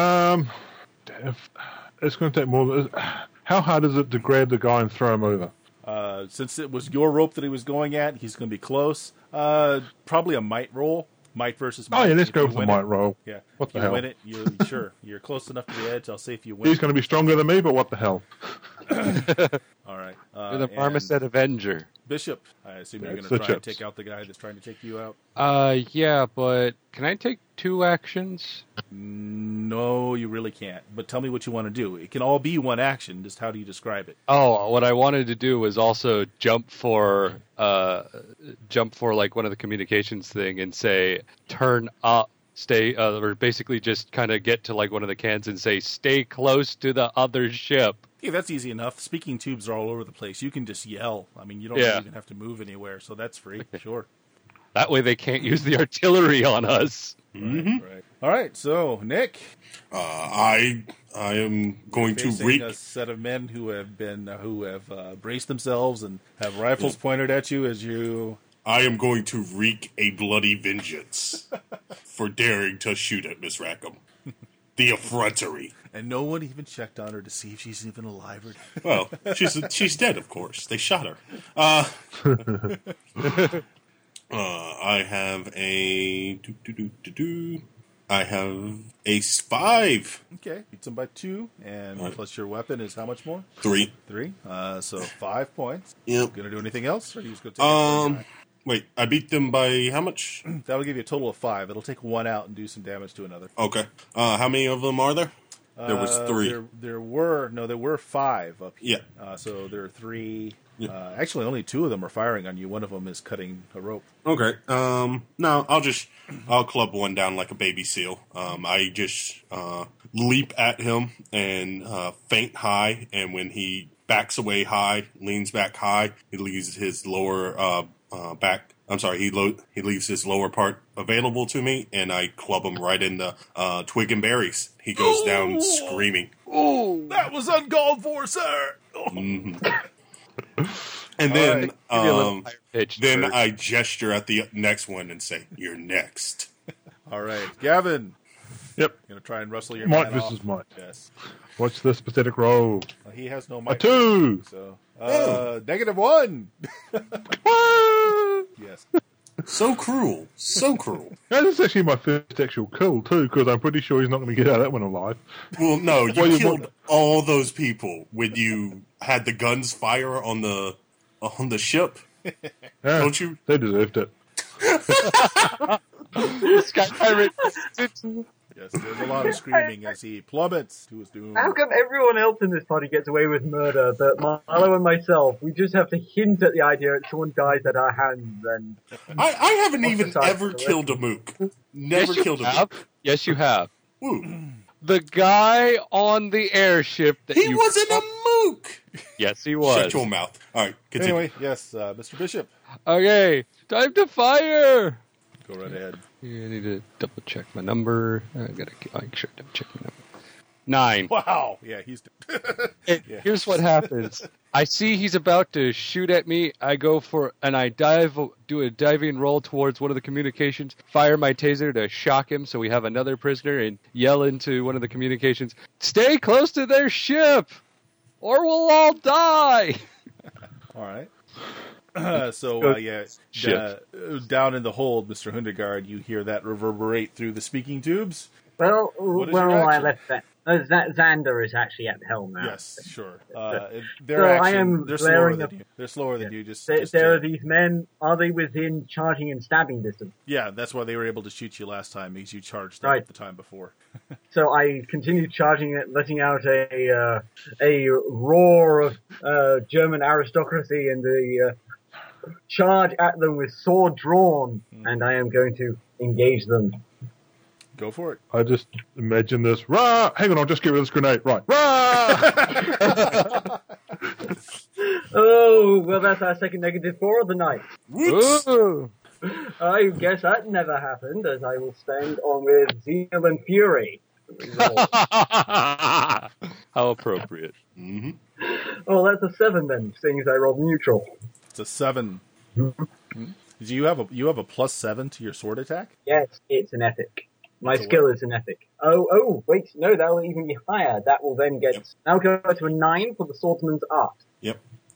It's going to take more. How hard is it to grab the guy and throw him over? Since it was your rope that he was going at, he's going to be close. Probably a might roll. Might versus might. Oh yeah, let's If go you with the win might it- roll. Yeah. What If the you hell? win it, sure. You're close enough to the edge. I'll say if you win. He's going to be stronger than me, but what the hell? All right. You're the and Marmoset Avenger. Bishop, I assume you're going That's to the try and chips. take out the guy that's trying to take you out. Yeah, but can I take 2 actions? No, you really can't. But tell me what you want to do. It can all be one action. Just how do you describe it? Oh, what I wanted to do was also jump for like one of the communications thing and say turn up, stay, or basically just kind of get to like one of the cans and say stay close to the other ship. Yeah, that's easy enough. Speaking tubes are all over the place. You can just yell. I mean, you don't Yeah. even have to move anywhere, so that's free. Sure. That way they can't use the artillery on us. Right. All right. So, Nick, I am going to facing wreak. a set of men who have braced themselves and have rifles pointed at you as you. I am going to wreak a bloody vengeance for daring to shoot at Miss Rackham. The effrontery. And no one even checked on her to see if she's even alive or not. Well, she's dead, of course. They shot her. I have a I have a 5. Okay. Beats them by 2, and plus your weapon is how much more? 3. 3. So 5 points. Yep. Gonna do anything else, or are you just gonna take it for a guy? Wait, I beat them by how much? That'll give you a total of 5. It'll take 1 out and do some damage to another. Okay. How many of them are there? There was 3. There were 5 up here. Yeah. So there are 3. Actually, only 2 of them are firing on you. One of them is cutting a rope. Okay. No, I'll club one down like a baby seal. I just leap at him and feint high, and when he backs away high, leans back high, he leaves his lower back. I'm sorry, he leaves his lower part available to me, and I club him right in the twig and berries. He goes down screaming. Oh, that was uncalled for, sir. And then, Give you a little higher pitch, then Bert. I gesture at the next one and say, "You're next." All right, Gavin. Yep. Gonna try and rustle your Might man off. versus might. Yes. What's this pathetic roll? He has no A mic. 2! So -1. What? Yes. So cruel, so cruel. That is actually my first actual kill, too, because I'm pretty sure he's not going to get out of that one alive. Well, no, you Well, you killed won't. all those people when you had the guns fire on the ship. Yeah, Don't you? They deserved it. Sky Pirate. Yes, there's a lot of screaming as he plummets to his doom. How come everyone else in this party gets away with murder, but Marlo and myself, we just have to hint at the idea that someone dies at our hands, and I haven't even Ostracized ever for the killed a mook. Never Yes, killed you a have. mook. Yes, you have. Woo. The guy on the airship that He you wasn't a mook. Yes, he was. Shut your mouth. All right, continue. Anyway, yes, Mr. Bishop, Okay, time to fire. go right ahead. Yeah, I need to double check my number. I gotta make sure to check my number. 9. Wow. Yeah, he's. And here's what happens. I see he's about to shoot at me. I go for, and I do a diving roll towards one of the communications, fire my taser to shock him so we have another prisoner, and yell into one of the communications, stay close to their ship, or we'll all die. All right. Shit. Down in the hold, Mr. Hundegard, you hear that reverberate through the speaking tubes. well, What is your I action? left that. Xander is actually at the helm now. Yes, sure. So They're I am they're slower blaring than up- you. They're slower than you. Just There are these men. Are they within charging and stabbing distance? yeah, that's why they were able to shoot you last time because you charged them Right. the time before. So I continue charging it, letting out a roar of German aristocracy, and the charge at them with sword drawn, and I am going to engage them. Go for it. I just imagine this. Rah! Hang on, I'll just get rid of this grenade. Right. Rah! Oh, well, that's our second -4 of the night. Whoops. Ooh. I guess that never happened, as I will stand on with Zeal and Fury. How appropriate. Mhm. Oh, that's a 7 then, seeing as I rolled neutral. It's a 7. Mm-hmm. Do you have a +7 to your sword attack? Yes, it's an epic. My It's a skill is an epic. Oh, wait, no, that will even be higher. That will then get... Yep. That'll go to a 9 for the swordsman's art. Yep.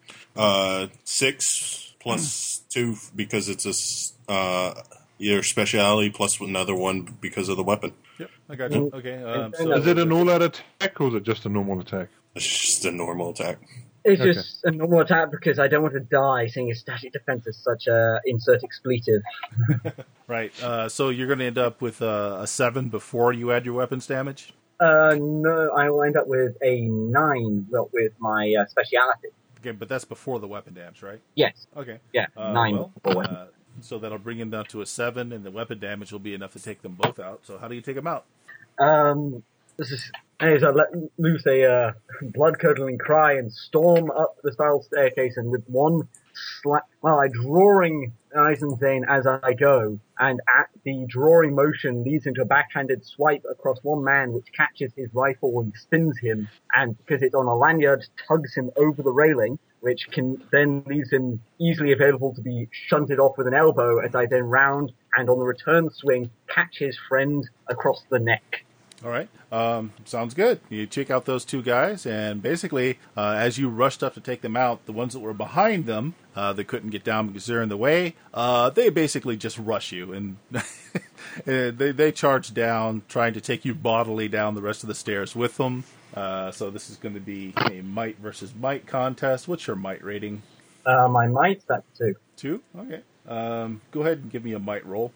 6 plus 2 because it's your speciality plus another 1 because of the weapon. Yep, I got you. Okay. Is it an all-out attack or is it just a normal attack? It's just a normal attack. It's Okay. just a normal attack because I don't want to die, seeing as static defense is such a insert expletive. Right. So you're going to end up with a 7 before you add your weapons damage? No, I will end up with a 9 with my speciality. Okay, but that's before the weapon damage, right? Yes, Okay. yeah, 9 for weapon. So that'll bring him down to a 7, and the weapon damage will be enough to take them both out. So how do you take them out? This is as I let loose a blood-curdling cry and storm up the spiral staircase, and with one I drawing Eisenstein as I go, and at the drawing motion leads into a backhanded swipe across one man, which catches his rifle and spins him, and because it's on a lanyard, tugs him over the railing, which can then leaves him easily available to be shunted off with an elbow, as I then round and on the return swing catch his friend across the neck. All right. Sounds good. You check out those 2 guys, and basically, as you rushed up to take them out, the ones that were behind them, that couldn't get down because they're in the way, they basically just rush you, and they charge down, trying to take you bodily down the rest of the stairs with them. So this is going to be a might versus might contest. What's your might rating? My might, that's 2. 2? Okay. Go ahead and give me a might roll.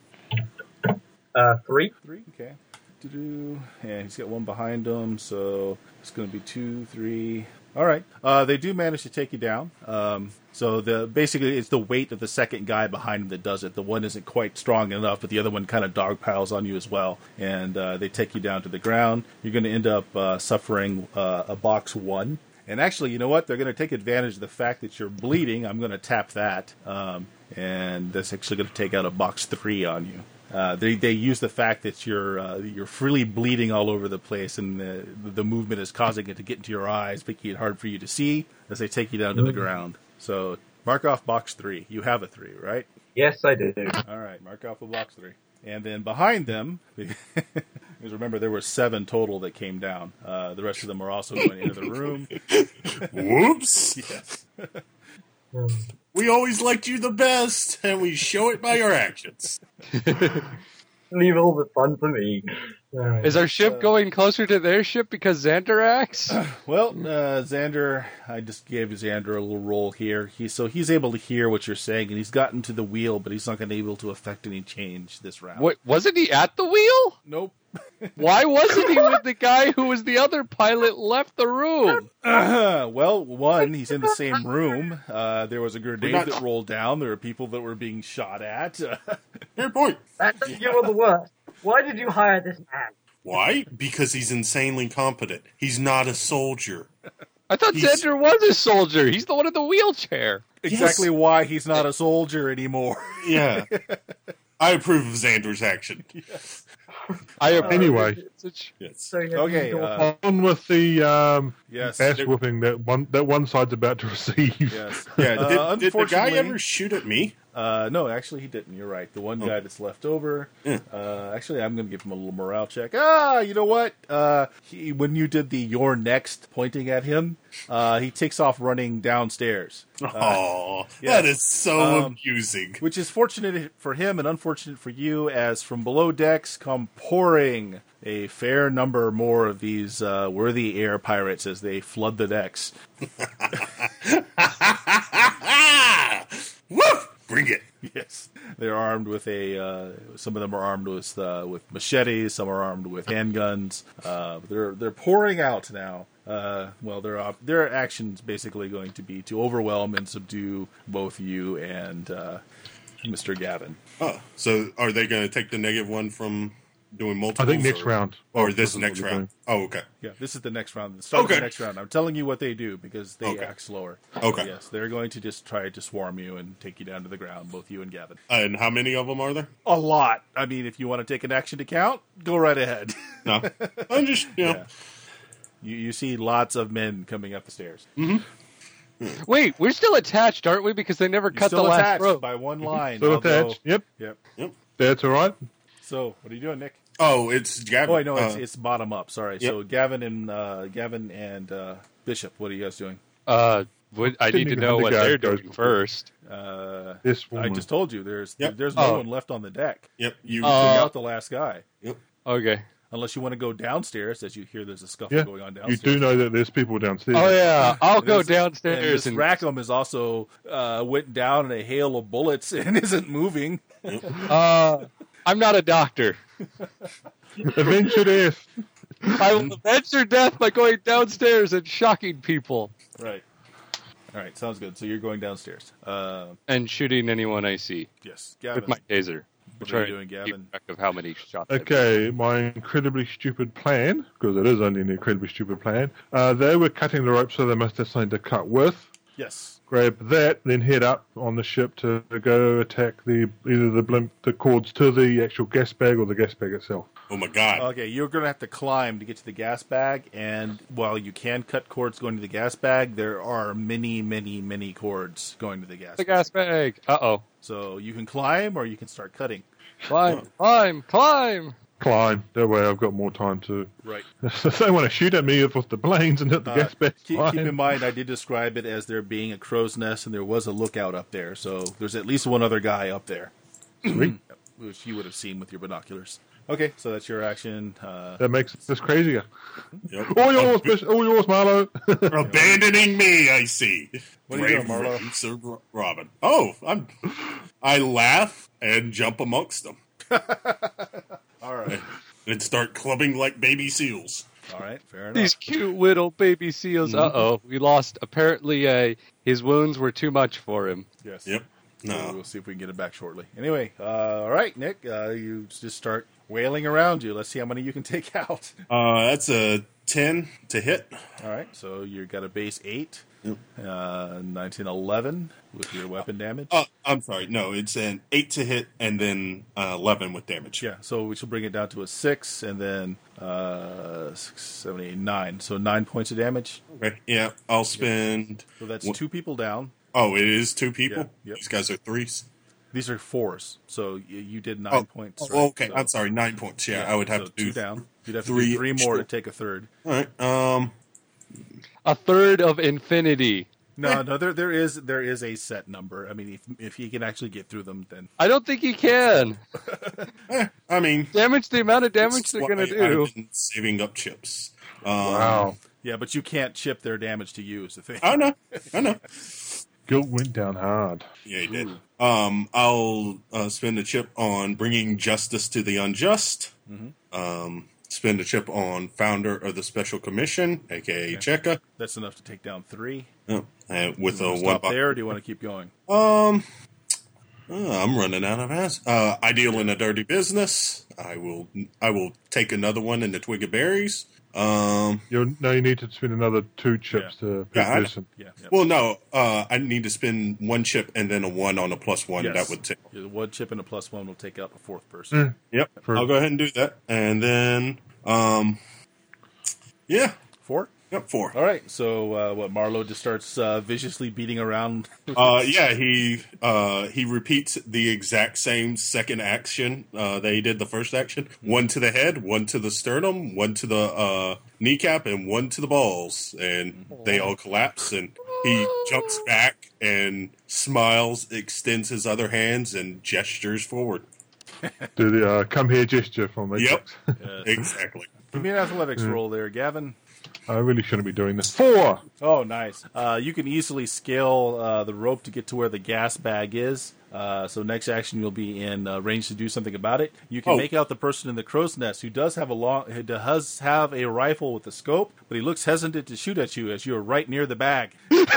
3. 3? Okay. Yeah, he's got 1 behind him, so it's going to be 2, 3. All right. They do manage to take you down. So basically it's the weight of the second guy behind him that does it. The one isn't quite strong enough, but the other one kind of dog piles on you as well, and they take you down to the ground. You're going to end up suffering a box 1. And actually, you know what? They're going to take advantage of the fact that you're bleeding. I'm going to tap that, and that's actually going to take out a box 3 on you. They use the fact that you're freely bleeding all over the place, and the movement is causing it to get into your eyes, making it hard for you to see as they take you down to the ground. So mark off box 3. You have a 3, right? Yes, I do. All right, mark off a box 3. And then behind them, because remember there were 7 total that came down. The rest of them are also going into the room. Whoops! Yes. We always liked you the best, and we show it by our actions. Leave all the fun for me. Is our ship going closer to their ship because Xander acts? Well, Xander, I just gave Xander a little roll here. He's able to hear what you're saying, and he's gotten to the wheel, but he's not going to be able to affect any change this round. Wait, wasn't he at the wheel? Nope. Why wasn't he with the guy who was the other pilot left the room? Well, one, he's in the same room. There was a grenade that rolled down. There were people that were being shot at. Fair point. You're the worst. Why did you hire this man? Why? Because he's insanely competent. He's not a soldier. I thought Xander was a soldier. He's the one in the wheelchair. Exactly why he's not a soldier anymore. Yeah. I approve of Xander's action. Yes. Anyway. Yes. So you have Okay, to go On with the yes. ass whooping that one side's about to receive. Yes. Yeah, did the guy unfortunately- ever shoot at me? No, actually, he didn't. You're right. The one guy that's left over. Yeah. Actually, I'm going to give him a little morale check. You know what? When you did the "you're next" pointing at him, he takes off running downstairs. Oh, yes. that is so amusing. Which is fortunate for him and unfortunate for you, as from below decks come pouring a fair number more of these worthy air pirates as they flood the decks. Woo! Bring it. Yes, they're armed with some of them are armed with machetes. Some are armed with handguns. They're pouring out now. Their action's basically going to be to overwhelm and subdue both you and Mr. Gavin. Oh, so are they going to take the -1 from doing multiple? I think next round. Or this is next what we're round. Oh, okay. Yeah, this is the next round. The start of Okay. the next round. I'm telling you what they do because they act slower. Okay. Yes, they're going to just try to swarm you and take you down to the ground, both you and Gavin. And how many of them are there? A lot. I mean, if you want to take an action to count, go right ahead. No. I'm just, Yeah. You see lots of men coming up the stairs. Wait, we're still attached, aren't we? Because they never You're cut the still last attached rope. by one line. Still although- attached. Yep. Yep. That's all right. So, what are you doing, Nick? Oh, it's Gavin. Oh, wait, no, it's bottom up. Sorry. Yep. So, Gavin and Bishop, what are you guys doing? I need to even know have what the guy they're goes doing before. first. This I woman. just told you there's Yep. there's no Oh. one left on the deck. Yep. You. Took out the last guy. Okay. Unless you want to go downstairs, as you hear there's a scuffle Yeah, going on you downstairs. do know that there's people downstairs. Oh yeah, I'll go And downstairs this and Rackham is also went down in a hail of bullets and isn't moving. I'm not a doctor. Adventure death. I will avenge your death by going downstairs and shocking people Right. All right, sounds good. So you're going downstairs. and shooting anyone I see Yes, Gavin. with my taser. What Try are you doing, to Gavin? keep track of how many shots. I've Okay, my incredibly stupid plan, because it is only an incredibly stupid plan. They were cutting the rope, so they must have something to cut with. Yes. Grab that, then head up on the ship to go attack either the cords to the actual gas bag or the gas bag itself. Oh my God. Okay, you're going to have to climb to get to the gas bag, and while you can cut cords going to the gas bag, there are many, many, many cords going to the gas the bag. gas bag. Uh-oh. So you can climb or you can start cutting. Climb, climb, climb. Climb. That way I've got more time to... Right. If they want to shoot at me with the planes and hit the gas bag, Keep fine. in mind, I did describe it as there being a crow's nest, and there was a lookout up there, so there's at least one other guy up there, Sweet. which you would have seen with your binoculars. Okay, so that's your action. That makes this crazier. Yep. All yours, Marlo. Abandoning me, I see. What are you doing, Brave Marlo? Sir Robin. Oh, I laugh and jump amongst them All right. and start clubbing like baby seals. All right, fair enough. These cute little baby seals. Uh-oh. We lost. Apparently, his wounds were too much for him. Yes. Yep. So No. we'll see if we can get it back shortly. Anyway, all right, Nick, you just start wailing around you. Let's see how many you can take out. That's a 10 to hit. All right, so you got a base 8, 1911 with your weapon damage. I'm sorry. No, it's an 8 to hit and then 11 with damage. Yeah, so we should bring it down to a 6 and then 6, 7, 8, 9. So 9 points of damage. Okay. Yeah, I'll spend. So that's What- 2 people down. Oh, it is 2 people? Yeah, yep. These guys are 3s? These are 4s. So you did 9 Oh, points. oh, right? okay. So, I'm sorry. 9 points. Yeah, I would have so to do 2 down. You'd have to three do 3 more to extra. take a third. All right. A third of infinity. No, there is a set number. I mean, if he can actually get through them, then I don't think he can. I mean, Damage the amount of damage it's they're why going to do. I've been saving up chips. Wow. yeah, but you can't chip their damage to you. Is the thing. I know. Guilt went down hard. Yeah, he did. I'll spend a chip on bringing justice to the unjust. Spend a chip on founder of the special commission, aka Cheka, That's enough to take down 3. with a Stop one. there, or do you want to keep going? I'm running out of ass. I deal in a dirty business. I will take another one in the twig of berries. You need to spend another 2 chips to per Yeah, I know. person. Yeah. Yep. Well, no, I need to spend 1 chip and then a 1 on a +1. Yes. That would take. Yeah, the 1 chip and a +1 will take out the 4th person. Yep. I'll go ahead and do that, and then yeah, 4. yep, 4. All right. So what? Marlowe just starts viciously beating around. Yeah, he repeats the exact same second action that he did the first action. 1 to the head, 1 to the sternum, 1 to the kneecap, and 1 to the balls, and they all collapse. And he jumps back and smiles, extends his other hands, and gestures forward. Do the come here gesture from Matrix. Yep, exactly. Give me an athletics roll there, Gavin. I really shouldn't be doing this. 4! Oh, nice. You can easily scale the rope to get to where the gas bag is. So next action, you'll be in range to do something about it. You can make out the person in the crow's nest who does have a rifle with a scope, but he looks hesitant to shoot at you as you are right near the bag.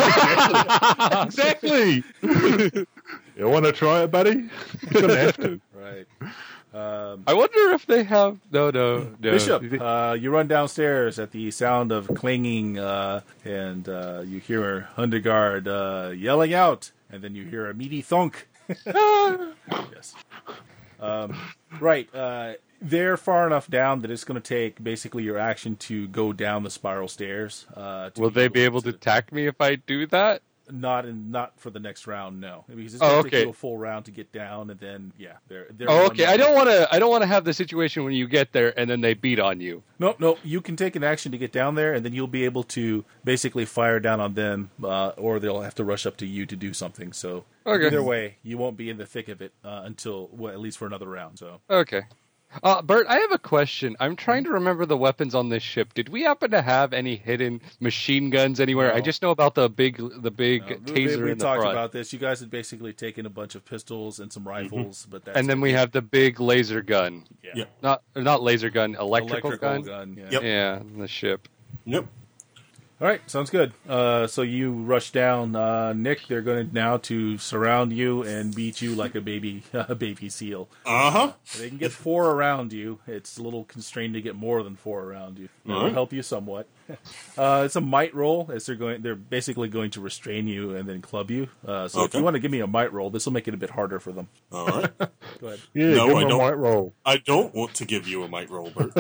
Exactly! You want to try it, buddy? You're going to have to. Right. I wonder if they have... No. Bishop, you run downstairs at the sound of clanging, and you hear Hundegard yelling out, and then you hear a meaty thunk. Yes. Right. They're far enough down that it's going to take basically your action to go down the spiral stairs. Will they be able to attack me if I do that? Not for the next round, no. Because it's Oh, going to take okay. you a full round to get down, and then they're Oh, okay. I don't want to have the situation when you get there and then they beat on you. Nope. You can take an action to get down there, and then you'll be able to basically fire down on them, or they'll have to rush up to you to do something. So Okay. either way, you won't be in the thick of it until at least for another round. So Okay. Bert, I have a question. I'm trying to remember the weapons on this ship. Did we happen to have any hidden machine guns anywhere? No. I just know about the big taser we in the talked front. about this. You guys had basically taken a bunch of pistols and some rifles, but that's And then we have the big laser gun. yeah. Not laser gun, electrical gun. Yeah. Yep. Yeah, in the ship. Yep. All right, sounds good. So you rush down, Nick. They're going to now to surround you and beat you like a baby seal. Uh-huh. They can get 4 around you. It's a little constrained to get more than 4 around you. That'll Alright. help you somewhat. It's a might roll, as they're basically going to restrain you and then club you. So if Okay. you want to give me a might roll, this will make it a bit harder for them. All right. Go ahead. Yeah, No, give I him a don't. white roll. I don't want to give you a might roll, Bert.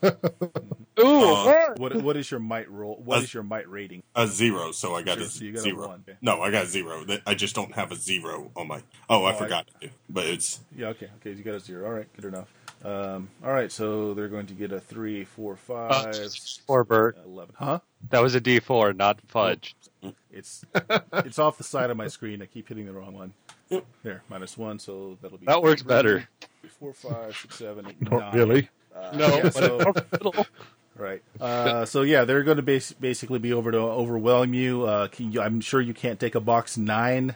Ooh, What is your might roll? What is your might rating? A 0, so I got Sure, a so you got a 0. 1. No, I got 0. I just don't have a 0 on my... Oh, I forgot to do. But it's... Yeah, okay, you got a 0. All right, good enough. All right, so they're going to get a 3, 4, 5, Poor Bert. 11. Huh? That was a D4, not fudge. It's off the side of my screen. I keep hitting the wrong one. There, -1, so that'll be... That works better. 4, 5, 6, 7, 8, Not 9. really. No, yeah, but so- middle. Right. So yeah, they're going to basically be over to overwhelm you. I'm sure you can't take a box 9.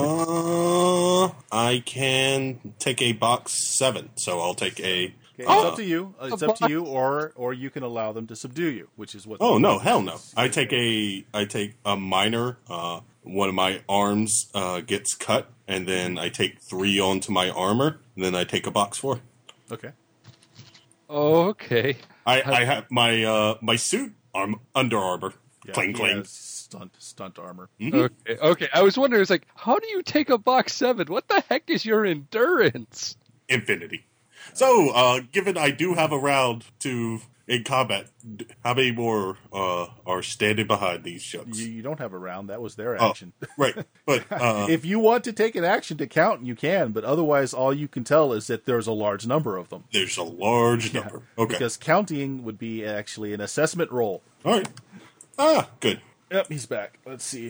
I can take a box 7, so I'll take a... Okay, it's up to you. It's up to you, or you can allow them to subdue you, which is what. Oh, no, hell no. I take a minor, one of my arms gets cut, and then I take 3 onto my armor, and then I take a box 4. Okay. Oh, okay. I have my suit, Under Armour. Yeah, Cling, he cling. has stunt armor. Okay. I was wondering, it's like, how do you take a box 7? What the heck is your endurance? Infinity. So, given I do have a round in combat, how many more are standing behind these ships? You don't have a round. That was their action. Right, but If you want to take an action to count, you can. But otherwise, all you can tell is that there's a large number of them. there's a large number. Okay, Because counting would be actually an assessment roll. all right. Good. Yep, he's back. Let's see.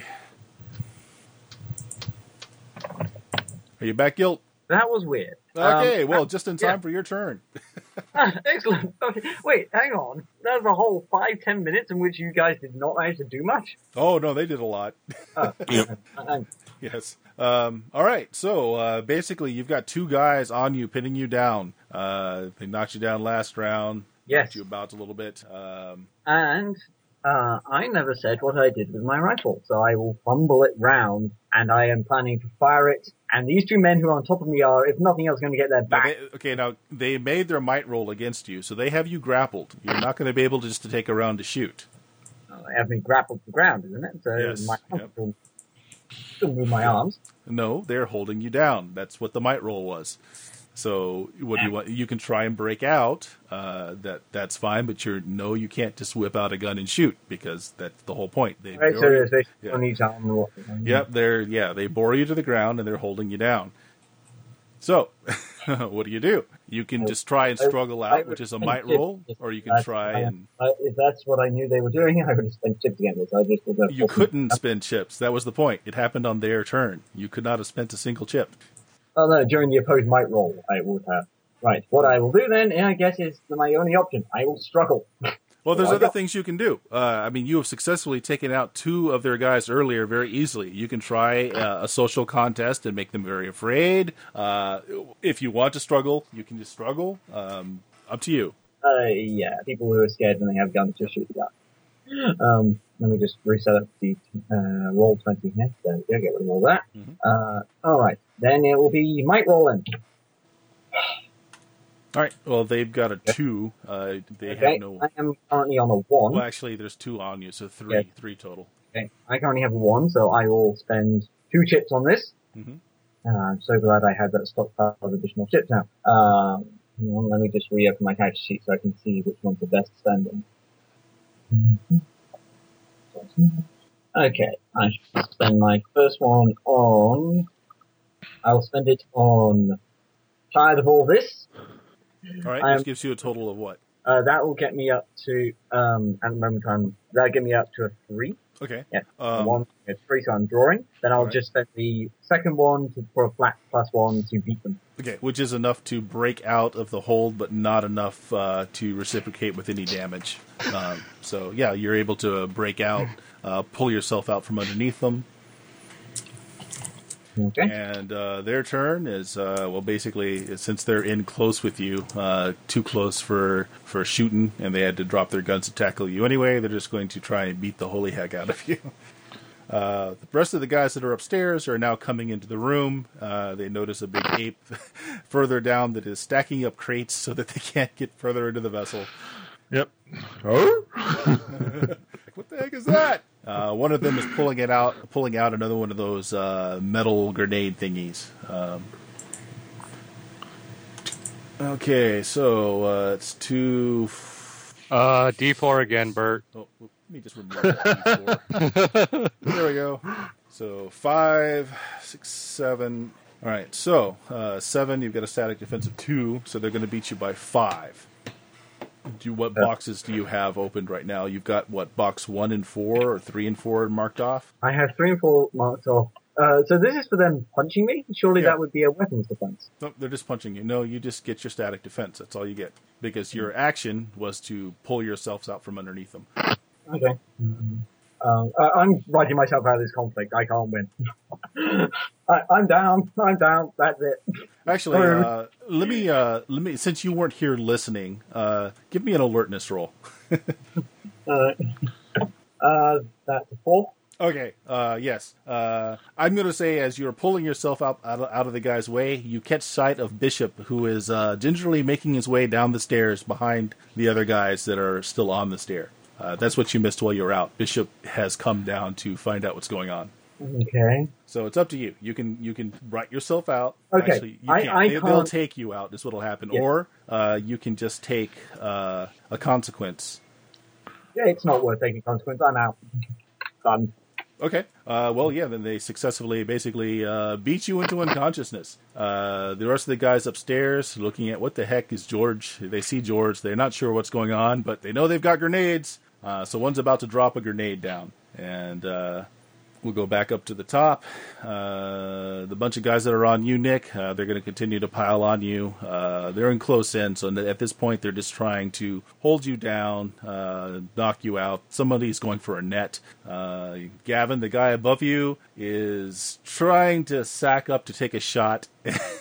Are you back, Gilt? That was weird. Okay, well, just in time yeah. for your turn. Excellent. Okay, wait, hang on. That was a whole 5-10 minutes in which you guys did not manage to do much. Oh, no, they did a lot. Yep. Yes. All right. So basically, you've got 2 guys on you, pinning you down. They knocked you down last round. Yes. Knocked you about a little bit. And I never said what I did with my rifle, so I will fumble it round, and I am planning to fire it. And these 2 men who are on top of me are, if nothing else, going to get their back. Now they made their might roll against you, so they have you grappled. You're not going to be able to just to take a round to shoot. They have me grappled to the ground, isn't it? So Yes, my yep. still move my arms. No, they're holding you down. That's what the might roll was. So what do you want? You can try and break out. That's fine, but you can't just whip out a gun and shoot, because that's the whole point. Right, so there's basically yeah. on each arm. Yep, they bore you to the ground and they're holding you down. So, what do? You can just try and struggle out, which is a might roll, or you can try and... If that's what I knew they were doing, I would have spent chips against it. So I just would have You couldn't spend chips. That was the point. It happened on their turn. You could not have spent a single chip. Oh no, during the opposed might roll, I would have. Right, what I will do then, I guess, is my only option. I will struggle. Well, there's other things you can do. You have successfully taken out 2 of their guys earlier very easily. You can try a social contest and make them very afraid. If you want to struggle, you can just struggle. Up to you. Yeah, people who are scared when they have guns just shoot the guy. Let me just reset up the roll 20 here. There we go, get rid of all that. Alright, then it will be might rolling. All right. Well, they've got a 2. They Okay, have no... I am currently on a 1. Well, actually, there's 2 on you, so 3. Yes. 3 total. Okay, I currently have a 1, so I will spend 2 chips on this. I'm so glad I had that stockpile of additional chips now. Let me just reopen my character sheet so I can see which one's the best spending. Okay, I should spend my first one on... I'll spend it on Tired of All This. All right, which gives you a total of what? That will get me up to, at the moment that'll get me up to a 3. Okay. Yeah, one, it's 3, so I'm drawing. Then I'll just spend the second one for a flat +1 to beat them. Okay, which is enough to break out of the hold, but not enough to reciprocate with any damage. So, yeah, you're able to break out, pull yourself out from underneath them. Okay. And their turn is, basically, since they're in close with you, too close for shooting, and they had to drop their guns to tackle you anyway, they're just going to try and beat the holy heck out of you. The rest of the guys that are upstairs are now coming into the room. They notice a big ape further down that is stacking up crates so that they can't get further into the vessel. Yep. Oh? What the heck is that? One of them is pulling out another one of those metal grenade thingies. Okay, so it's 2... D4 again, Bert. Oh, let me just remove that D4. There we go. So 5, 6, 7. All right, so 7, you've got a static defense of 2, so they're going to beat you by 5. What boxes do you have opened right now? You've got, what, box 1 and 4 or 3 and 4 marked off? I have 3 and 4 marked off. So this is for them punching me? Surely that would be a weapons defense. No, they're just punching you. No, you just get your static defense. That's all you get. Because your action was to pull yourselves out from underneath them. Okay. I'm writing myself out of this conflict. I can't win. I'm down. That's it. Actually, let me. Since you weren't here listening, give me an alertness roll. That's a 4. Okay. Yes. I'm going to say, as you're pulling yourself out of the guy's way, you catch sight of Bishop, who is gingerly making his way down the stairs behind the other guys that are still on the stair. That's what you missed while you were out. Bishop has come down to find out what's going on. Okay. So it's up to you. You can write yourself out. Okay. Actually, you can't. They'll take you out is what will happen. Yeah. Or you can just take a consequence. Yeah, it's not worth taking consequence. I'm out. Done. Okay. Then they successfully basically beat you into unconsciousness. The rest of the guys upstairs looking at what the heck is George. They see George. They're not sure what's going on, but they know they've got grenades. So one's about to drop a grenade down. And we'll go back up to the top. The bunch of guys that are on you, Nick, they're going to continue to pile on you. They're in close in, so at this point they're just trying to hold you down, knock you out. Somebody's going for a net. Gavin, the guy above you, is trying to sack up to take a shot.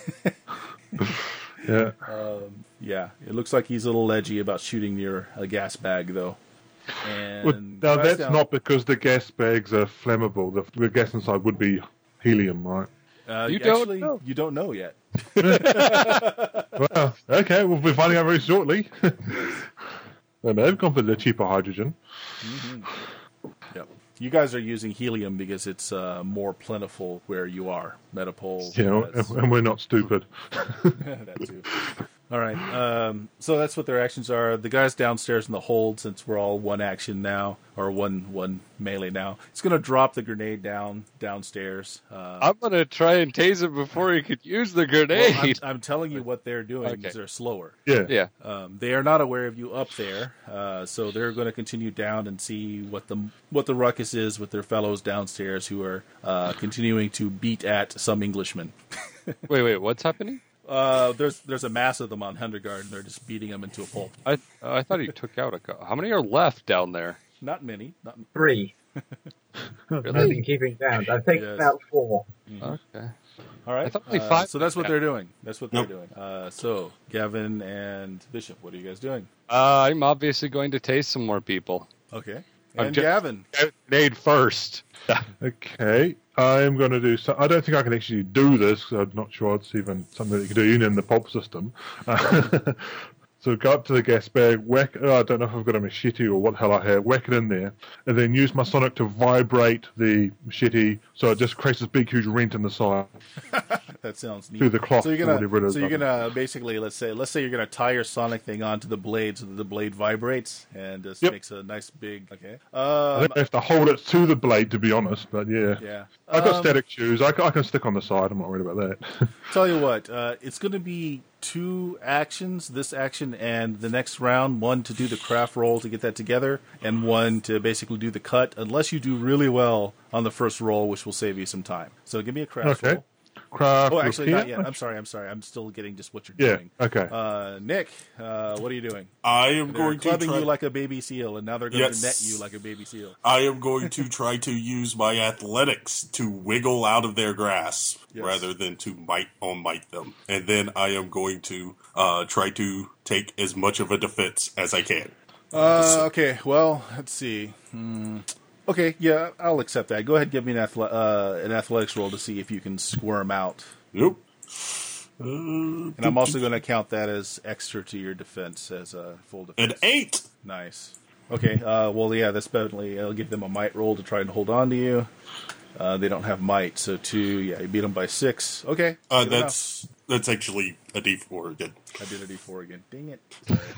Yeah. Yeah, it looks like he's a little edgy about shooting near a gas bag, though. And Now, that's not because the gas bags are flammable. The gas inside would be helium, right? You don't know yet. Well, okay, we'll be finding out very shortly. They may have gone for the cheaper hydrogen. Mm-hmm. Yep. You guys are using helium because it's more plentiful where you are. Metapole. And we're not stupid. That too. All right. So that's what their actions are. The guys downstairs in the hold, since we're all one action now, or one melee now, it's going to drop the grenade downstairs. I'm going to try and tase him before he could use the grenade. Well, I'm telling you what they're doing because they're slower. Yeah. They are not aware of you up there, so they're going to continue down and see what the ruckus is with their fellows downstairs who are continuing to beat at some Englishmen. Wait, what's happening? There's a mass of them on Hundergaard, and they're just beating them into a pulp. I thought he took out how many are left down there? Not many. 3. Really? I've been keeping count. I've taken out 4. Okay. All right. I thought only 5. So that's what they're doing. They're doing. So Gavin and Bishop, what are you guys doing? I'm obviously going to tase some more people. Okay. And Gavin. Grenade first. Okay. I'm going to do so. I don't think I can actually do this. I'm not sure it's even something that you can do even in the pulp system. So go up to the gas bag, whack. I don't know if I've got a machete or what the hell I have. Whack it in there, and then use my sonic to vibrate the machete, so it just creates this big, huge rent in the side. That sounds neat. Through the cloth So you're or gonna, whatever it is. so you're gonna basically, let's say you're gonna tie your Sonic thing onto the blade so that the blade vibrates and just Yep. makes a nice big. Okay. I think I have to hold it to the blade, to be honest, but yeah. Yeah. I've got static shoes. I can stick on the side. I'm not worried about that. Tell you what, it's going to be 2 actions, this action and the next round. 1 to do the craft roll to get that together, and 1 to basically do the cut, unless you do really well on the first roll, which will save you some time. So give me a craft Okay. roll. Craft. Oh, actually, repair? not yet. I'm sorry. I'm still getting just what you're Yeah. doing. Okay. Nick, what are you doing? I am They're going to clubbing try. you like a baby seal, and now they're going Yes. to net you like a baby seal. I am going to try to use my athletics to wiggle out of their grasp Yes. rather than to might them. And then I am going to try to take as much of a defense as I can. Okay, well, let's see. Okay, yeah, I'll accept that. Go ahead and give me an athletics roll to see if you can squirm out. Nope. And I'm also going to count that as extra to your defense, as a full defense. An 8. Nice. Okay, well, yeah, that's definitely, I'll give them a might roll to try and hold on to you. They don't have might, so 2, yeah, you beat them by 6. Okay. good enough. That's actually a D4 again. I did a D4 again. Dang it.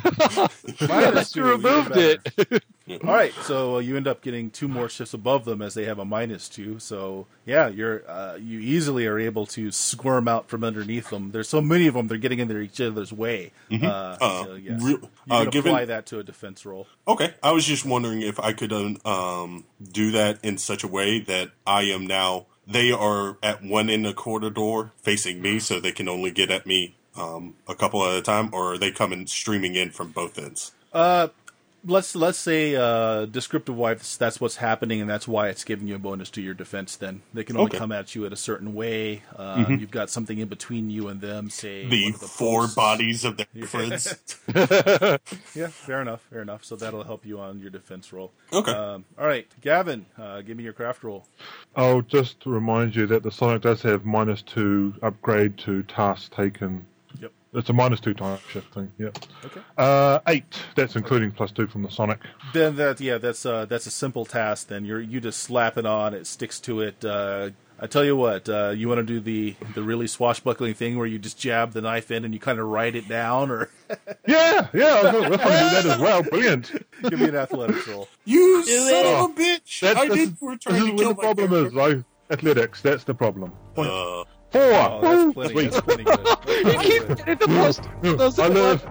Minus 2. You removed even it. better. All right, so you end up getting 2 more shifts above them as they have a -2. So yeah, you easily are able to squirm out from underneath them. There's so many of them; they're getting in each other's way. So, yes. you can apply that to a defense roll. Okay, I was just wondering if I could do that in such a way that I am now. They are at one end of the corridor facing me, so they can only get at me a couple at a time, or are they coming streaming in from both ends? Let's say descriptive wise, that's what's happening, and that's why it's giving you a bonus to your defense. Then they can only come at you at a certain way. You've got something in between you and them. Say The one of the 4 posts. bodies of their friends. Yeah, fair enough. So that'll help you on your defense roll. Okay. All right, Gavin, give me your craft roll. I'll just remind you that the Sonic does have -2 upgrade to tasks taken. Yep. It's a -2 time shift thing. Yep. Okay. 8. That's including +2 from the Sonic. Then that's a simple task. Then you just slap it on. It sticks to it. I tell you what, you want to do the really swashbuckling thing where you just jab the knife in and you kind of write it down, or Yeah. We're going to do that as well. Brilliant. give me an athletics roll. You son of a bitch! That's, I this, did. We're this trying is to what kill the problem is, right? Athletics. That's the problem. 4. Oh, Woo! that's plenty. Sweet. That's plenty good. You keep getting the most. Those I live.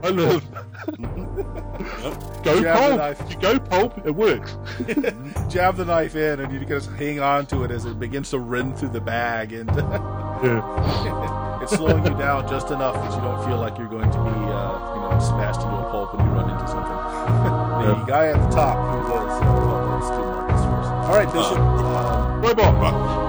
Go Jab the pulp. knife. You go pulp. It works. Jab the knife in, and you just hang on to it as it begins to run through the bag, and Yeah. it's slowing you down just enough that you don't feel like you're going to be, smashed into a pulp when you run into something. The guy at the top who was Stu Marcus first. All right, Bishop. Robot.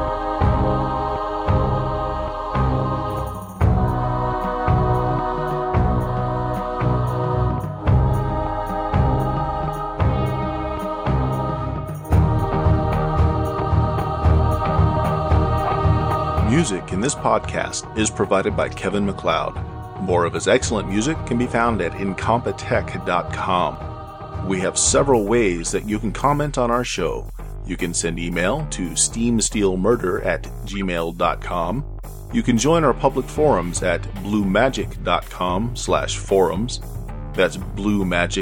Music in this podcast is provided by Kevin MacLeod. More of his excellent music can be found at incompetech.com. We have several ways that you can comment on our show. You can send email to steamsteelmurder@gmail.com. You can join our public forums at bluemagic.com/forums. That's bluemagic,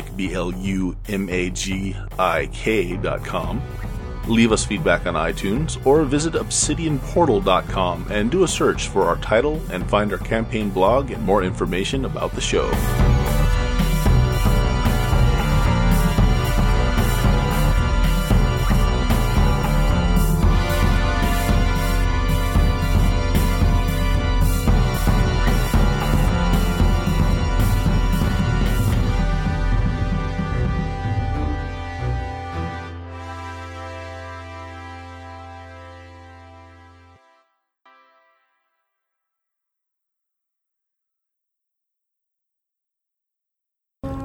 BLUMAGIK.com. Leave us feedback on iTunes or visit obsidianportal.com and do a search for our title and find our campaign blog and more information about the show.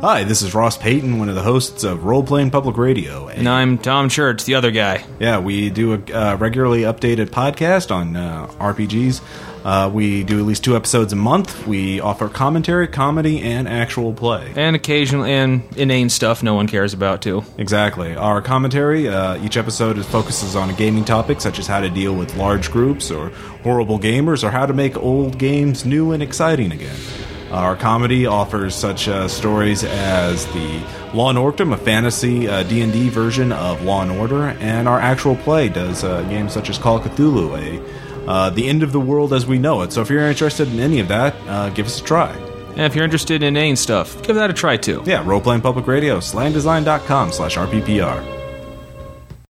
Hi, this is Ross Payton, one of the hosts of Role Playing Public Radio. And I'm Tom Church, the other guy. Yeah, we do a regularly updated podcast on RPGs. We do at least 2 episodes a month. We offer commentary, comedy, and actual play. And occasional and inane stuff no one cares about, too. Exactly. Our commentary, each episode focuses on a gaming topic, such as how to deal with large groups, or horrible gamers, or how to make old games new and exciting again. Our comedy offers such stories as the Law & Orkdom, a fantasy D&D version of Law & Order, and our actual play does games such as Call of Cthulhu, the end of the world as we know it. So if you're interested in any of that, give us a try. And if you're interested in inane stuff, give that a try, too. Yeah, Role Playing Public Radio, slamdesign.com/RPPR.